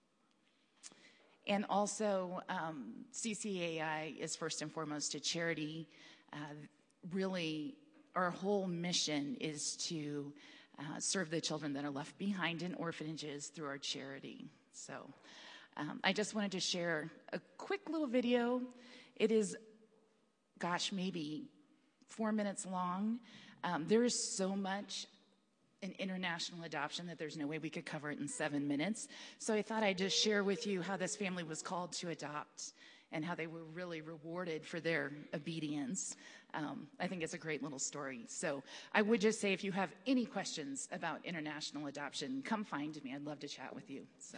And also, um, C C A I is first and foremost a charity. Uh, really, our whole mission is to uh, serve the children that are left behind in orphanages through our charity. So um, I just wanted to share a quick little video. It is, gosh, maybe four minutes long. Um, there is so much in international adoption that there's no way we could cover it in seven minutes. So I thought I'd just share with you how this family was called to adopt and how they were really rewarded for their obedience. Um, I think it's a great little story. So I would just say if you have any questions about international adoption, come find me. I'd love to chat with you. So,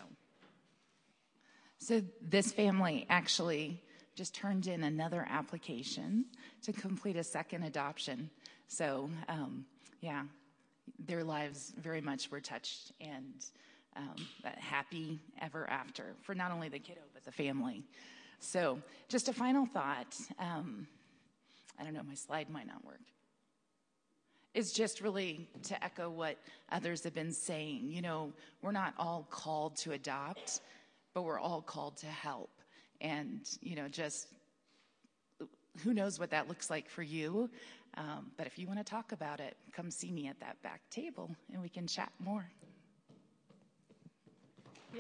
so this family actually just turned in another application to complete a second adoption. So, um, yeah, their lives very much were touched and um, happy ever after for not only the kiddo, but the family. So just a final thought. Um, I don't know, my slide might not work. It's just really to echo what others have been saying. You know, we're not all called to adopt, but we're all called to help. And, you know, just who knows what that looks like for you. Um, but if you want to talk about it, come see me at that back table and we can chat more. Yeah.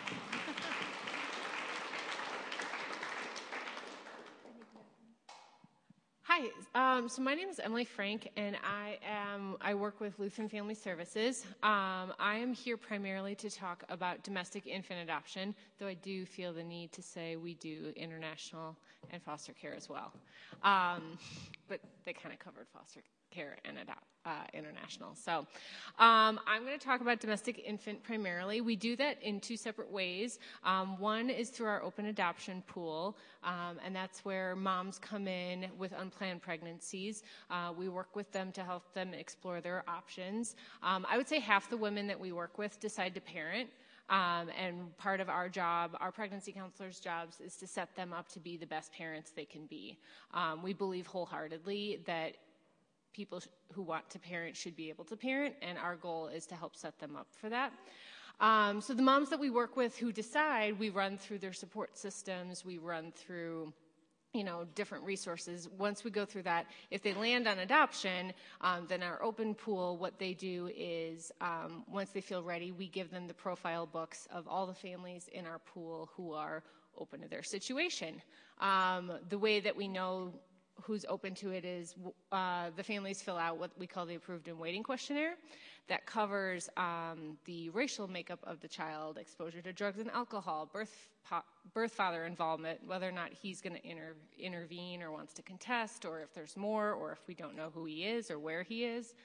Hi, um, so my name is Emily Frank, and I am I work with Lutheran Family Services. Um, I am here primarily to talk about domestic infant adoption, though I do feel the need to say we do international and foster care as well. Um, but they kind of covered foster care and adopt, uh, international. So um, I'm going to talk about domestic infant primarily. We do that in two separate ways. Um, one is through our open adoption pool, um, and that's where moms come in with unplanned pregnancies. Uh, we work with them to help them explore their options. Um, I would say half the women that we work with decide to parent. Um, and part of our job, our pregnancy counselors' jobs, is to set them up to be the best parents they can be. Um, we believe wholeheartedly that people who want to parent should be able to parent, and our goal is to help set them up for that. Um, so the moms that we work with who decide, we run through their support systems, we run through, you know, different resources. Once we go through that, if they land on adoption, um, then our open pool, what they do is, um, once they feel ready, we give them the profile books of all the families in our pool who are open to their situation. Um, the way that we know who's open to it is uh, the families fill out what we call the approved and waiting questionnaire that covers um, the racial makeup of the child, exposure to drugs and alcohol, birth po- birth father involvement, whether or not he's going to inter- intervene or wants to contest, or if there's more, or if we don't know who he is or where he is.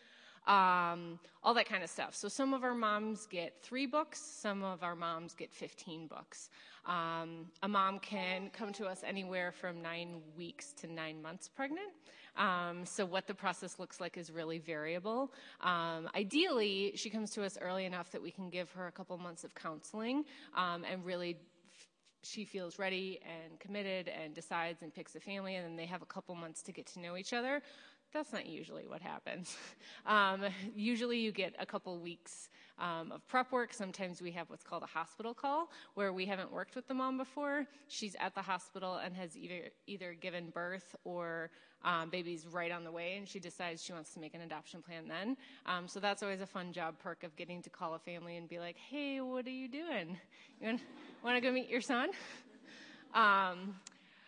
um, all that kind of stuff. So some of our moms get three books, some of our moms get fifteen books. Um, a mom can come to us anywhere from nine weeks to nine months pregnant. Um, so what the process looks like is really variable. Um, ideally, she comes to us early enough that we can give her a couple months of counseling um, and really she feels ready and committed and decides and picks a family, and then they have a couple months to get to know each other. That's not usually what happens. Um, usually you get a couple weeks um, of prep work. Sometimes we have what's called a hospital call, where we haven't worked with the mom before. She's at the hospital and has either, either given birth or um, baby's right on the way, and she decides she wants to make an adoption plan then. Um, so that's always a fun job perk of getting to call a family and be like, hey, what are you doing? You want to go meet your son? Um,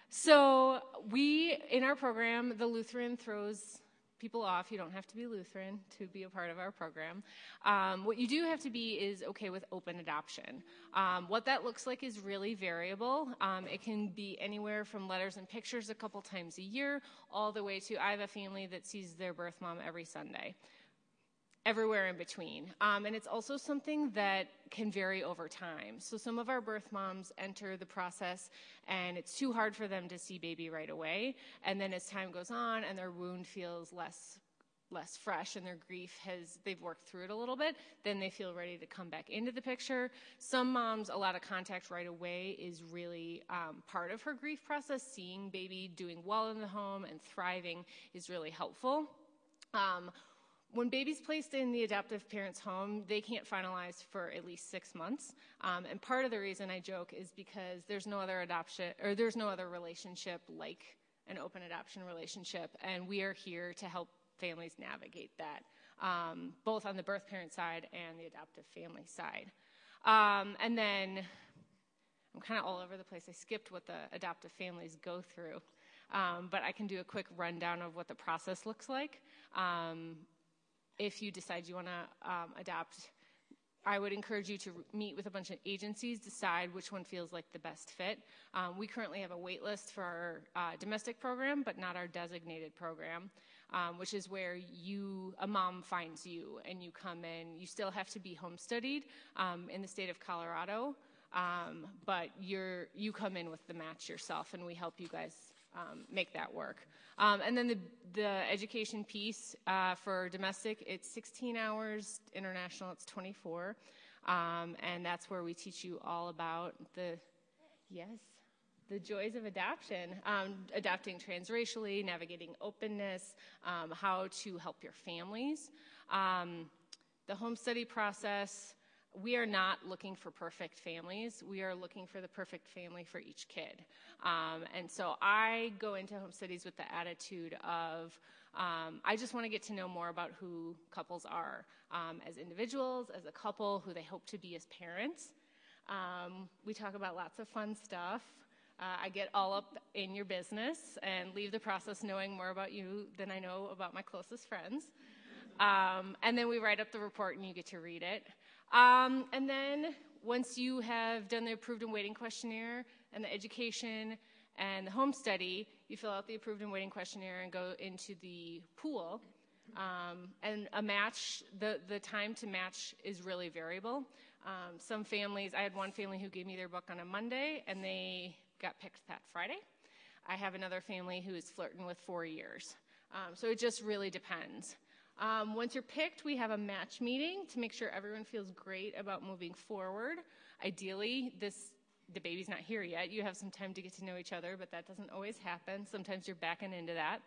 So we, in our program, the Lutheran throws people off. You don't have to be Lutheran to be a part of our program. Um, what you do have to be is okay with open adoption. Um, what that looks like is really variable. Um, it can be anywhere from letters and pictures a couple times a year, all the way to I have a family that sees their birth mom every Sunday. Everywhere in between. Um, and it's also something that can vary over time. So some of our birth moms enter the process and it's too hard for them to see baby right away. And then as time goes on and their wound feels less less fresh and their grief has, they've worked through it a little bit, then they feel ready to come back into the picture. Some moms, a lot of contact right away is really um, part of her grief process. Seeing baby doing well in the home and thriving is really helpful. Um, When baby's placed in the adoptive parent's home, they can't finalize for at least six months. Um, and part of the reason I joke is because there's no other adoption, or there's no other relationship like an open adoption relationship. And we are here to help families navigate that, um, both on the birth parent side and the adoptive family side. Um, and then I'm kind of all over the place. I skipped what the adoptive families go through. Um, but I can do a quick rundown of what the process looks like. Um, If you decide you want to um, adopt, I would encourage you to meet with a bunch of agencies, decide which one feels like the best fit. Um, we currently have a wait list for our uh, domestic program, but not our designated program, um, which is where you, a mom finds you and you come in. You still have to be home studied um, in the state of Colorado, um, but you're, you come in with the match yourself, and we help you guys um, make that work. Um, and then the, the education piece uh, for domestic, it's sixteen hours. International, it's twenty-four. Um, and that's where we teach you all about the, yes, the joys of adoption, um, adopting transracially, navigating openness, um, how to help your families. Um, the home study process, we are not looking for perfect families. We are looking for the perfect family for each kid. Um, and so I go into home studies with the attitude of, um, I just want to get to know more about who couples are um, as individuals, as a couple, who they hope to be as parents. Um, we talk about lots of fun stuff. Uh, I get all up in your business and leave the process knowing more about you than I know about my closest friends. Um, and then we write up the report and you get to read it. Um, and then once you have done the approved and waiting questionnaire and the education and the home study, you fill out the approved and waiting questionnaire and go into the pool. Um, and a match, the, the time to match is really variable. Um, some families, I had one family who gave me their book on a Monday and they got picked that Friday. I have another family who is flirting with four years. Um, so it just really depends. Um, once you're picked, we have a match meeting to make sure everyone feels great about moving forward. Ideally, this the baby's not here yet. You have some time to get to know each other, but that doesn't always happen. Sometimes you're backing into that.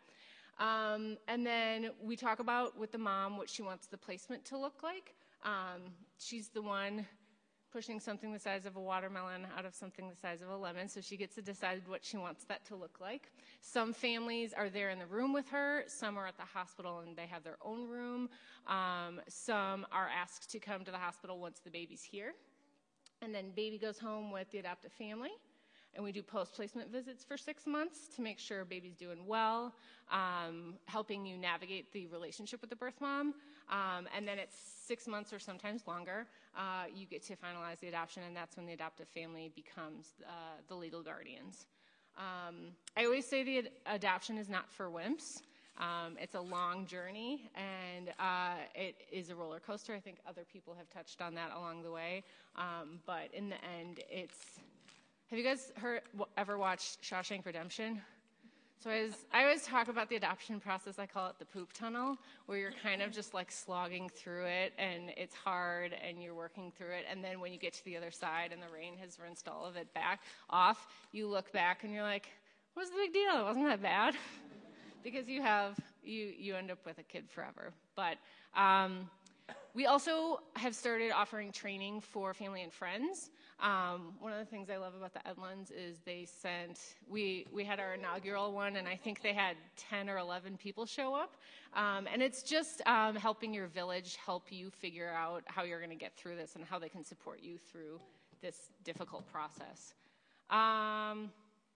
Um, and then we talk about with the mom what she wants the placement to look like. Um, she's the one pushing something the size of a watermelon out of something the size of a lemon, so she gets to decide what she wants that to look like. Some families are there in the room with her. Some are at the hospital and they have their own room. Um, some are asked to come to the hospital once the baby's here. And then baby goes home with the adoptive family. And we do post-placement visits for six months to make sure baby's doing well, um, helping you navigate the relationship with the birth mom. Um, and then it's six months or sometimes longer, uh, you get to finalize the adoption, and that's when the adoptive family becomes uh, the legal guardians. Um, I always say the ad- adoption is not for wimps. Um, it's a long journey, and uh, it is a roller coaster. I think other people have touched on that along the way. Um, but in the end, it's... Have you guys heard, ever watched Shawshank Redemption? So I, was, I always talk about the adoption process. I call it the poop tunnel, where you're kind of just like slogging through it, and it's hard, and you're working through it. And then when you get to the other side and the rain has rinsed all of it back off, you look back and you're like, what was the big deal? It wasn't that bad. Because you have, you, you end up with a kid forever. But um, we also have started offering training for family and friends. Um, one of the things I love about the Edlunds is they sent, we, we had our inaugural one, and I think they had ten or eleven people show up. Um, and it's just um, helping your village help you figure out how you're going to get through this and how they can support you through this difficult process. Um,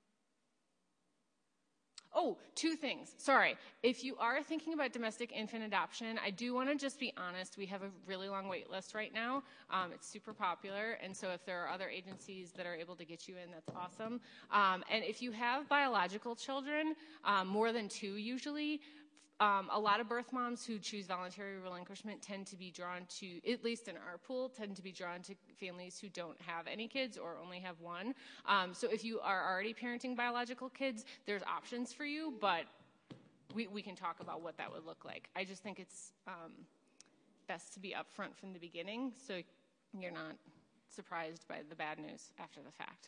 Oh, two things. Sorry. If you are thinking about domestic infant adoption, I do want to just be honest. We have a really long wait list right now. Um, it's super popular, and so if there are other agencies that are able to get you in, that's awesome. Um, and if you have biological children, um, more than two usually, Um, a lot of birth moms who choose voluntary relinquishment tend to be drawn to, at least in our pool, tend to be drawn to families who don't have any kids or only have one. Um, so if you are already parenting biological kids, there's options for you, but we, we can talk about what that would look like. I just think it's um, best to be upfront from the beginning so you're not surprised by the bad news after the fact.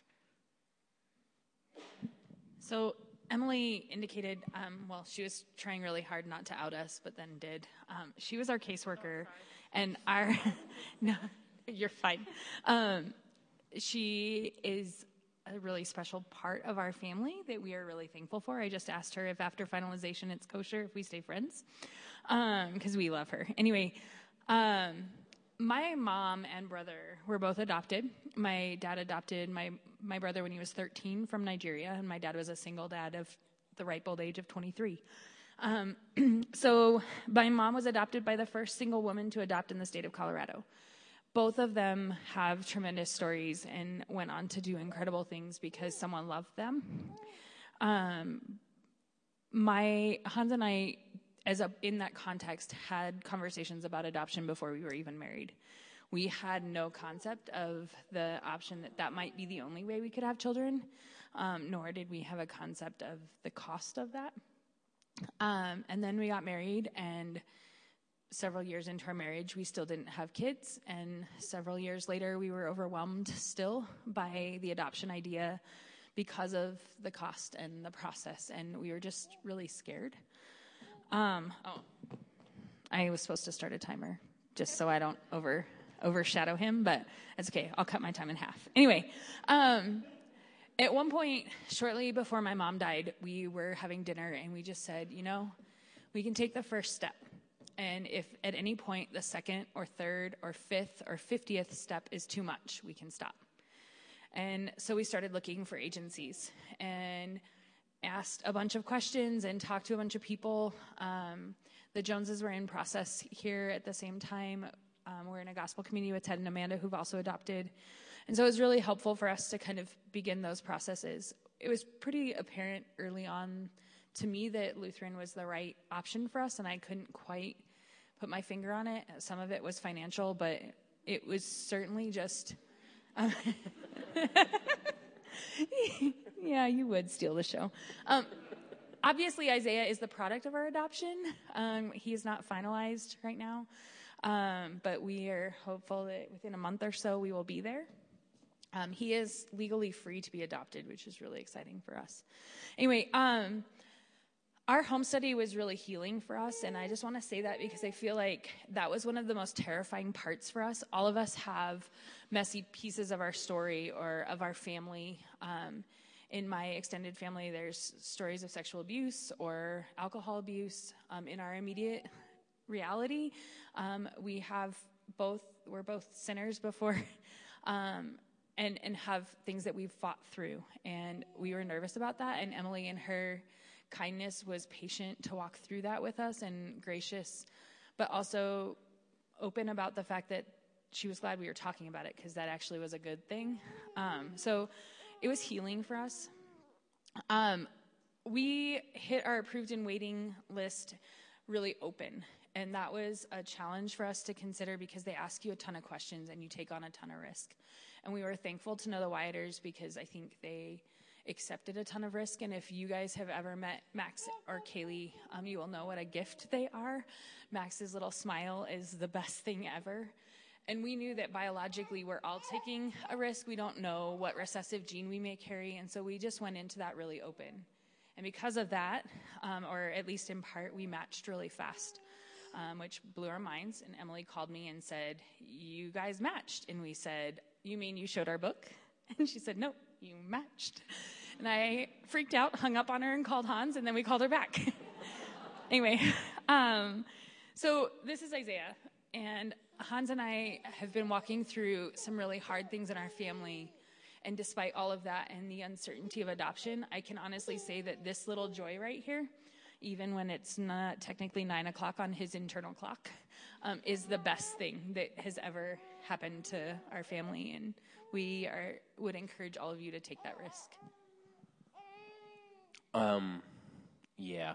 So Emily indicated, um, well, she was trying really hard not to out us, but then did. Um, she was our caseworker, oh, and our, no, you're fine. Um, she is a really special part of our family that we are really thankful for. I just asked her if after finalization it's kosher if we stay friends, because um, we love her. Anyway, um, my mom and brother were both adopted. My dad adopted my, my brother when he was thirteen from Nigeria, and my dad was a single dad of the ripe old age of twenty-three. Um, so my mom was adopted by the first single woman to adopt in the state of Colorado. Both of them have tremendous stories and went on to do incredible things because someone loved them. Um, my Hans and I, as a, in that context, had conversations about adoption before we were even married. We had no concept of the option that that might be the only way we could have children, um, nor did we have a concept of the cost of that. Um, and then we got married, and several years into our marriage, we still didn't have kids. And several years later, we were overwhelmed still by the adoption idea because of the cost and the process, and we were just really scared. Um, oh, I was supposed to start a timer just so I don't over overshadow him, but it's okay. I'll cut my time in half. Anyway, um, at one point, shortly before my mom died, we were having dinner, and we just said, you know, we can take the first step. And if at any point the second or third or fifth or fiftieth step is too much, we can stop. And so we started looking for agencies and asked a bunch of questions and talked to a bunch of people. Um, the Joneses were in process here at the same time. Um, we're in a gospel community with Ted and Amanda, who've also adopted. And so it was really helpful for us to kind of begin those processes. It was pretty apparent early on to me that Lutheran was the right option for us, and I couldn't quite put my finger on it. Some of it was financial, but it was certainly just... Um, yeah, you would steal the show. Um, obviously, Isaiah is the product of our adoption. Um, he is not finalized right now, um, but we are hopeful that within a month or so we will be there. Um, he is legally free to be adopted, which is really exciting for us. Anyway, um, our home study was really healing for us, and I just want to say that because I feel like that was one of the most terrifying parts for us. All of us have messy pieces of our story or of our family. Um, in my extended family, there's stories of sexual abuse or alcohol abuse. Um, in our immediate reality, um, we have both, we're both sinners before, um, and, and have things that we've fought through. And we were nervous about that, and Emily and her kindness was patient to walk through that with us and gracious, but also open about the fact that she was glad we were talking about it because that actually was a good thing. Um, so it was healing for us. Um, we hit our approved and waiting list really open. And that was a challenge for us to consider because they ask you a ton of questions and you take on a ton of risk. And we were thankful to know the Wyatters because I think they accepted a ton of risk. And if you guys have ever met Max or Kaylee, um, you will know what a gift they are. Max's little smile is the best thing ever. And we knew that biologically we're all taking a risk. We don't know what recessive gene we may carry. And so we just went into that really open. And because of that, um, or at least in part, we matched really fast, um, which blew our minds. And Emily called me and said, you guys matched. And we said, you mean you showed our book? And she said, no, you matched. And I freaked out, hung up on her and called Hans, and then we called her back. Anyway, um, so this is Isaiah. And Hans and I have been walking through some really hard things in our family. And despite all of that and the uncertainty of adoption, I can honestly say that this little joy right here, even when it's not technically nine o'clock on his internal clock, um, is the best thing that has ever happened to our family. And we are would encourage all of you to take that risk. Um, yeah.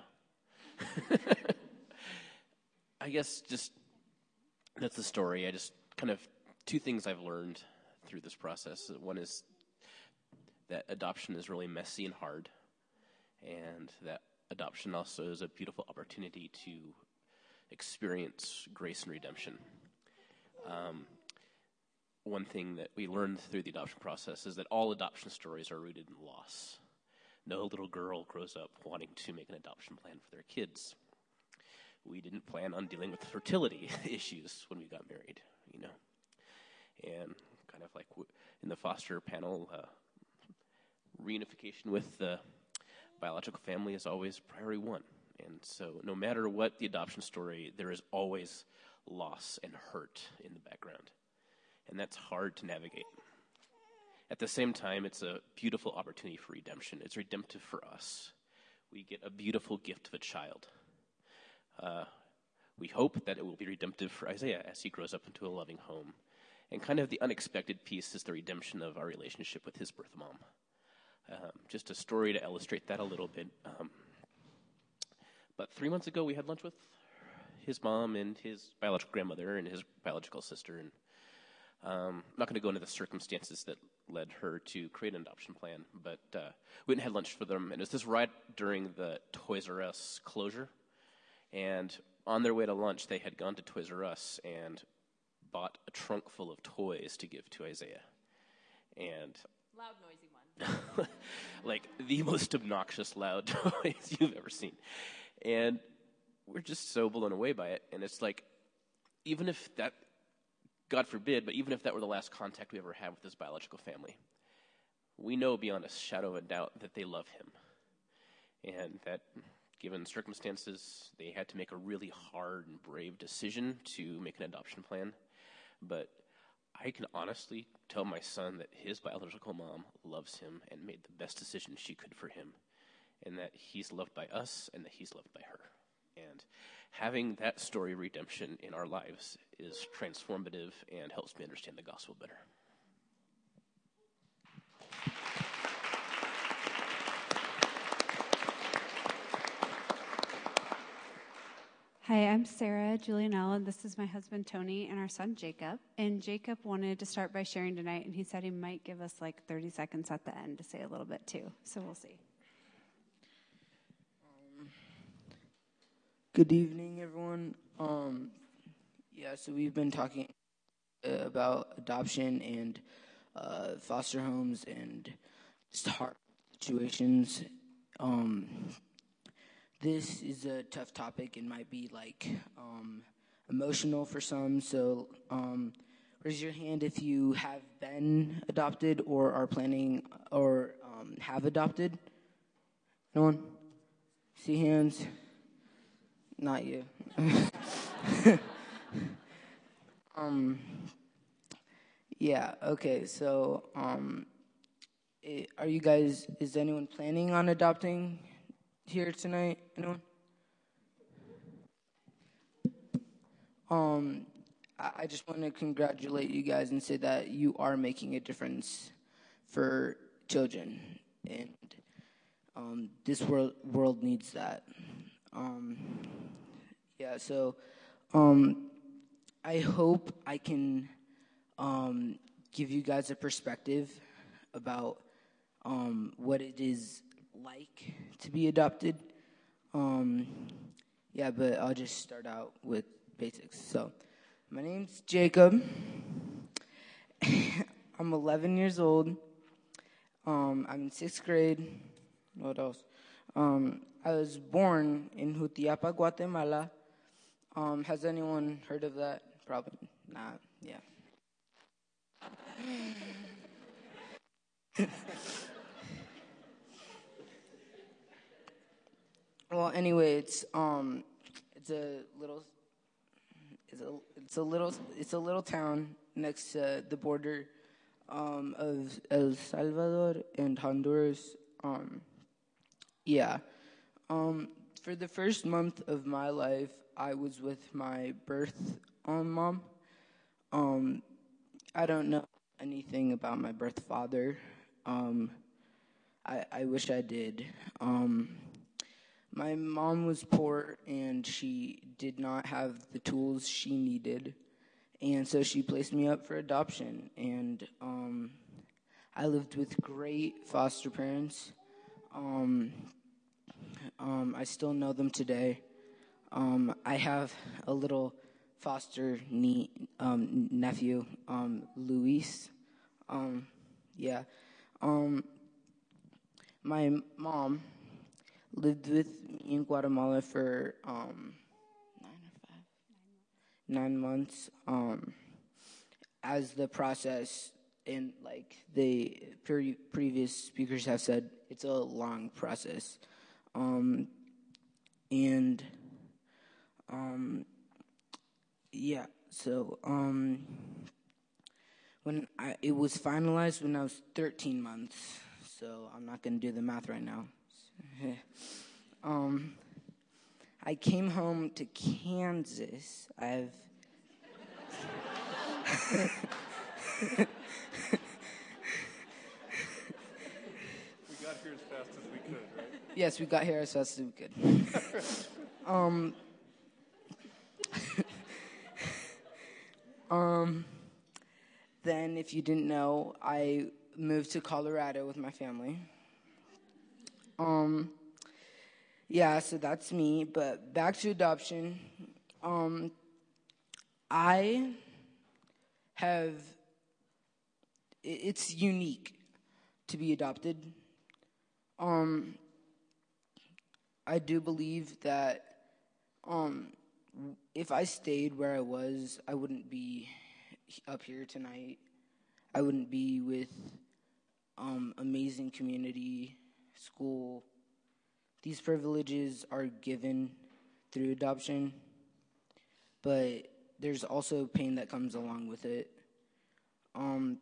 I guess just that's the story. I just kind of two things I've learned through this process. One is that adoption is really messy and hard, and that adoption also is a beautiful opportunity to experience grace and redemption. Um, one thing that we learned through the adoption process is that all adoption stories are rooted in loss. No little girl grows up wanting to make an adoption plan for their kids. We didn't plan on dealing with fertility issues when we got married, you know. And kind of like in the foster panel, uh, reunification with the biological family is always priority one. And so no matter what the adoption story, there is always loss and hurt in the background. And that's hard to navigate. At the same time, it's a beautiful opportunity for redemption. It's redemptive for us. We get a beautiful gift of a child. Uh, we hope that it will be redemptive for Isaiah as he grows up into a loving home. And kind of the unexpected piece is the redemption of our relationship with his birth mom. Um, just a story to illustrate that a little bit. Um, but three months ago, we had lunch with his mom and his biological grandmother and his biological sister. And um, I'm not going to go into the circumstances that led her to create an adoption plan, but uh, we went and had lunch for them. And it was this right during the Toys R Us closure. And on their way to lunch, they had gone to Toys R Us and bought a trunk full of toys to give to Isaiah. And loud, noisy one. like the most obnoxious loud toys you've ever seen. And we're just so blown away by it. And it's like, even if that, God forbid, but even if that were the last contact we ever had with his biological family, we know beyond a shadow of a doubt that they love him. And that given circumstances, they had to make a really hard and brave decision to make an adoption plan. But I can honestly tell my son that his biological mom loves him and made the best decision she could for him, and that he's loved by us and that he's loved by her. And having that story of redemption in our lives is transformative and helps me understand the gospel better. Hi, I'm Sarah Julianelle, and this is my husband Tony and our son Jacob. And Jacob wanted to start by sharing tonight, and he said he might give us like thirty seconds at the end to say a little bit too. So we'll see. Um, good evening, everyone. Um, yeah, so we've been talking uh, about adoption and uh, foster homes and just hard situations. Um, This is a tough topic and might be like um, emotional for some. So um, raise your hand if you have been adopted or are planning or um, have adopted. No one? See hands? Not you. um. Yeah. Okay. So, um, it, are you guys? Is anyone planning on adopting here tonight? Anyone? Um, I, I just want to congratulate you guys and say that you are making a difference for children. And Um, this world world needs that. Um, yeah, so um, I hope I can um, give you guys a perspective about um, what it is like to be adopted. Um, yeah, but I'll just start out with basics. So, my name's Jacob. I'm eleven years old. Um, I'm in sixth grade. What else? Um, I was born in Jutiapa, Guatemala. Um, has anyone heard of that? Probably not. Yeah. Well, anyway, it's um, it's a little, it's a it's a little it's a little town next to the border um, of El Salvador and Honduras. Um, yeah. Um, for the first month of my life, I was with my birth um, mom. Um, I don't know anything about my birth father. Um, I, I wish I did. Um, my mom was poor, and she did not have the tools she needed, and so she placed me up for adoption. And um, I lived with great foster parents. Um, um, I still know them today. Um, I have a little foster nie- um, nephew, um, Luis. Um, yeah. Um, my mom lived with me in Guatemala for um, nine or five, nine months. Um, as the process, and like the pre- previous speakers have said, it's a long process. Um, and um, yeah, so um, when I, it was finalized when I was thirteen months, so I'm not going to do the math right now. um, I came home to Kansas. I've We got here as fast as we could, right? Yes, we got here as fast as we could. um, um, then, if you didn't know, I moved to Colorado with my family. Um, yeah, so that's me. But back to adoption. Um, I have. It's unique to be adopted. Um, I do believe that um, if I stayed where I was, I wouldn't be up here tonight. I wouldn't be with um, amazing community, school. These privileges are given through adoption, but there's also pain that comes along with it. Um,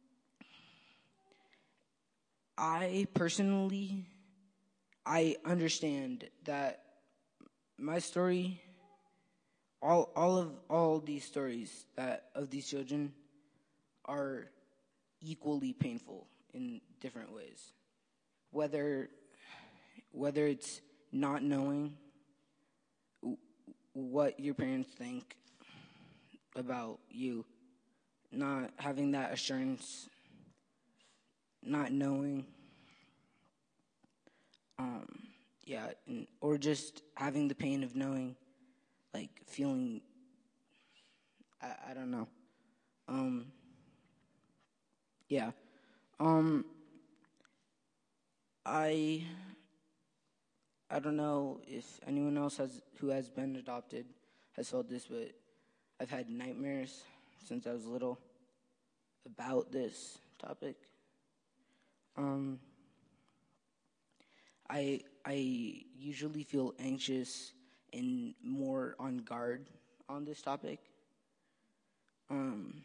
I personally, I understand that my story, all all of all these stories that of these children are equally painful in different ways. Whether whether it's not knowing what your parents think about you, not having that assurance, not knowing, um, yeah, and, or just having the pain of knowing, like feeling, I, I don't know, um, yeah, um, I, I don't know if anyone else has who has been adopted has felt this, but I've had nightmares since I was little about this topic. Um, I I usually feel anxious and more on guard on this topic. Um,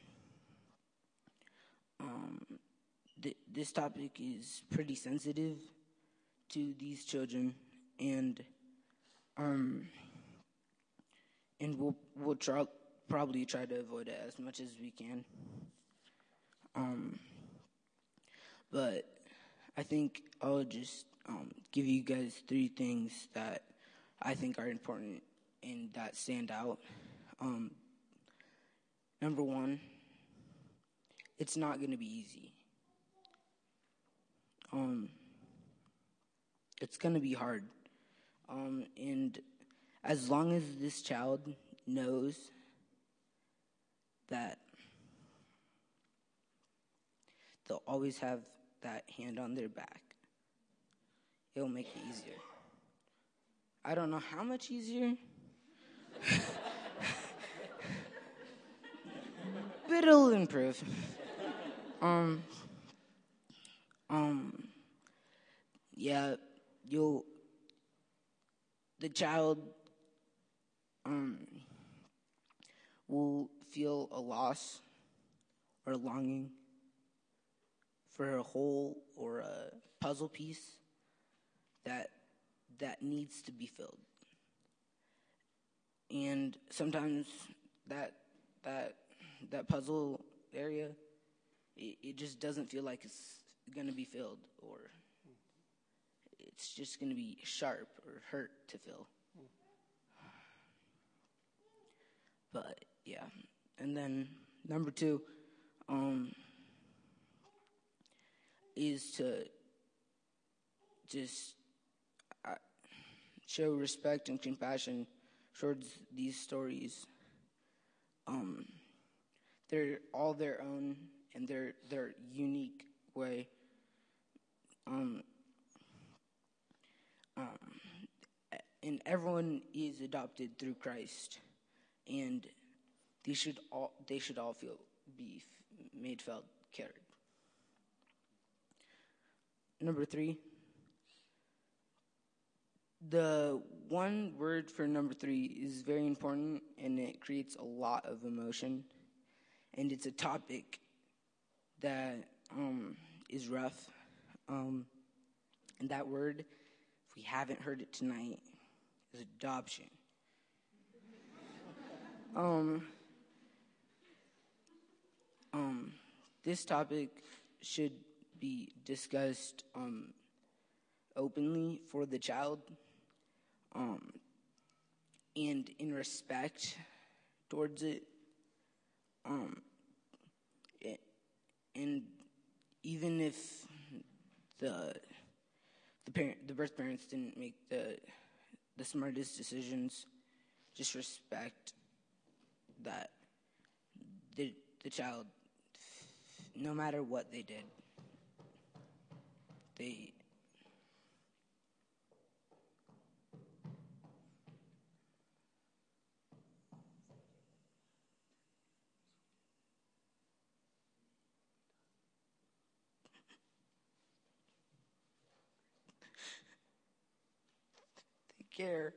um, th- this topic is pretty sensitive to these children, and um, and we'll we'll try, probably try to avoid it as much as we can. Um, but I think I'll just um, give you guys three things that I think are important and that stand out. Um, number one, it's not going to be easy. Um, it's going to be hard. Um, and as long as this child knows that they'll always have that hand on their back, it'll make it easier. I don't know how much easier, but it'll improve. Um, um, yeah, you'll, the child, um, will feel a loss or longing for a hole or a puzzle piece that that needs to be filled. And sometimes that that that puzzle area, it, it just doesn't feel like it's going to be filled, or it's just going to be sharp or hurt to fill. But yeah, and then number two um, is to just uh, show respect and compassion towards these stories. Um, they're all their own and their their unique way. Um, um, and everyone is adopted through Christ, and they should all they should all feel be made felt cared. Number three. The one word for number three is very important, and it creates a lot of emotion. And it's a topic that um, is rough. Um, and that word, if we haven't heard it tonight, is adoption. um, um, this topic should be discussed um, openly for the child. Um, and in respect towards it, um, it, and even if the the parent, the birth parents didn't make the the smartest decisions, just respect that the the child, no matter what they did, they. Care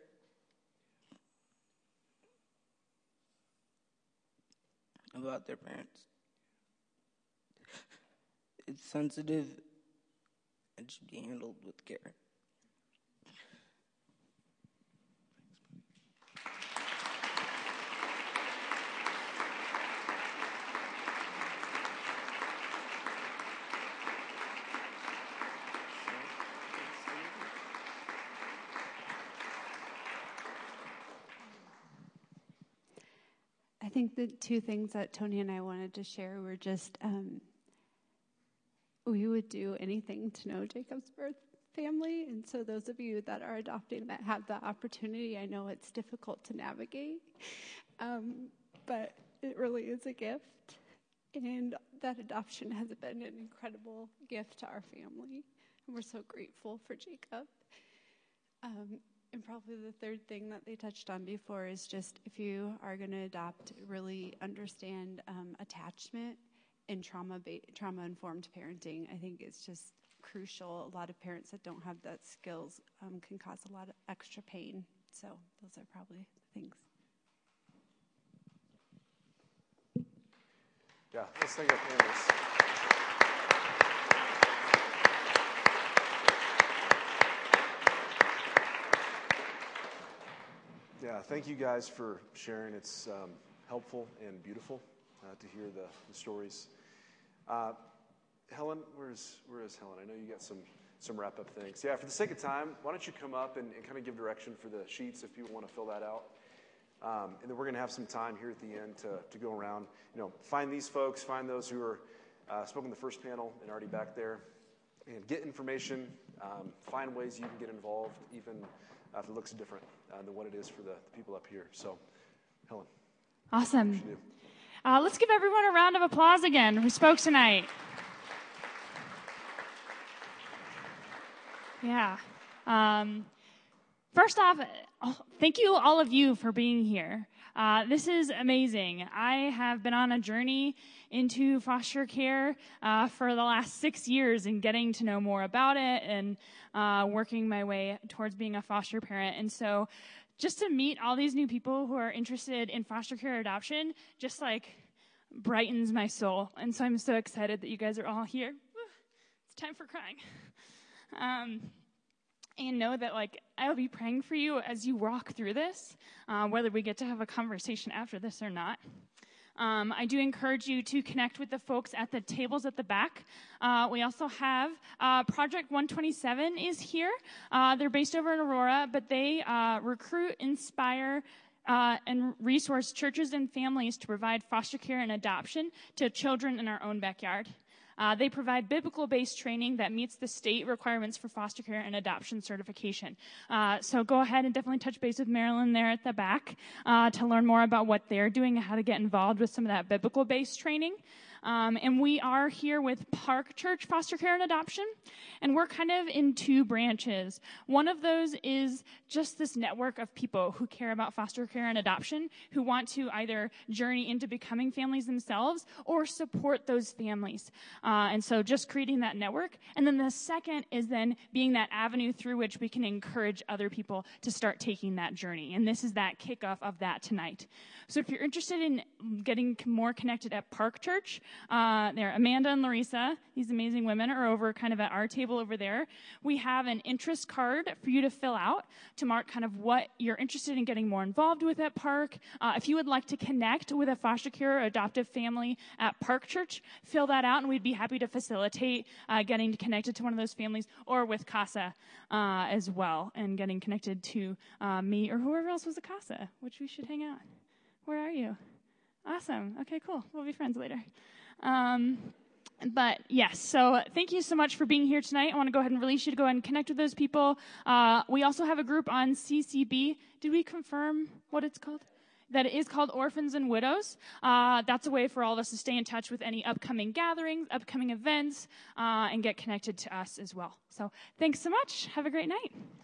about their parents. It's sensitive and should be handled with care. I think the two things that Tony and I wanted to share were just um, we would do anything to know Jacob's birth family. And so those of you that are adopting that have the opportunity, I know it's difficult to navigate, um, but it really is a gift. And that adoption has been an incredible gift to our family. And we're so grateful for Jacob. Um, And probably the third thing that they touched on before is just if you are going to adopt, really understand um, attachment and trauma ba- trauma-informed parenting. I think it's just crucial. A lot of parents that don't have that skills um, can cause a lot of extra pain. So those are probably the things. Yeah, let's thank our panelists. Yeah, thank you guys for sharing. It's um, helpful and beautiful uh, to hear the, the stories. Uh, Helen, where's where is Helen? I know you got some some wrap-up things. Yeah, for the sake of time, why don't you come up and, and kind of give direction for the sheets if people want to fill that out. Um, and then we're going to have some time here at the end to, to go around, you know, find these folks, find those who are uh, spoken in the first panel and already back there, and get information, um, find ways you can get involved, even uh, if it looks different uh, than what it is for the, the people up here. So, Helen. Awesome. Uh, let's give everyone a round of applause again who spoke tonight. Yeah. Um, first off, thank you, all of you, for being here. Uh, this is amazing. I have been on a journey into foster care uh, for the last six years and getting to know more about it and uh, working my way towards being a foster parent. And so just to meet all these new people who are interested in foster care adoption just like brightens my soul. And so I'm so excited that you guys are all here. It's time for crying. Um, and know that, like, I'll be praying for you as you walk through this, uh, whether we get to have a conversation after this or not. Um, I do encourage you to connect with the folks at the tables at the back. Uh, we also have uh, Project one twenty-seven is here. Uh, they're based over in Aurora, but they uh, recruit, inspire, Uh, and resource churches and families to provide foster care and adoption to children in our own backyard. Uh, they provide biblical-based training that meets the state requirements for foster care and adoption certification. Uh, so go ahead and definitely touch base with Marilyn there at the back uh, to learn more about what they're doing and how to get involved with some of that biblical-based training. Um, and we are here with Park Church Foster Care and Adoption, and we're kind of in two branches. One of those is just this network of people who care about foster care and adoption, who want to either journey into becoming families themselves or support those families. Uh, and so just creating that network. And then the second is then being that avenue through which we can encourage other people to start taking that journey. And this is that kickoff of that tonight. So if you're interested in getting more connected at Park Church, Uh, there, Amanda and Larissa, these amazing women, are over kind of at our table over there. We have an interest card for you to fill out to mark kind of what you're interested in getting more involved with at Park. Uh, if you would like to connect with a foster care or adoptive family at Park Church, fill that out, and we'd be happy to facilitate uh, getting connected to one of those families, or with CASA uh, as well, and getting connected to uh, me or whoever else was a CASA, which we should hang out. Where are you? Awesome. Okay, cool. We'll be friends later. Um, but yes, so thank you so much for being here tonight. I want to go ahead and release you to go ahead and connect with those people. Uh, we also have a group on C C B. Did we confirm what it's called? That it is called Orphans and Widows. Uh, that's a way for all of us to stay in touch with any upcoming gatherings, upcoming events, uh, and get connected to us as well. So thanks so much. Have a great night.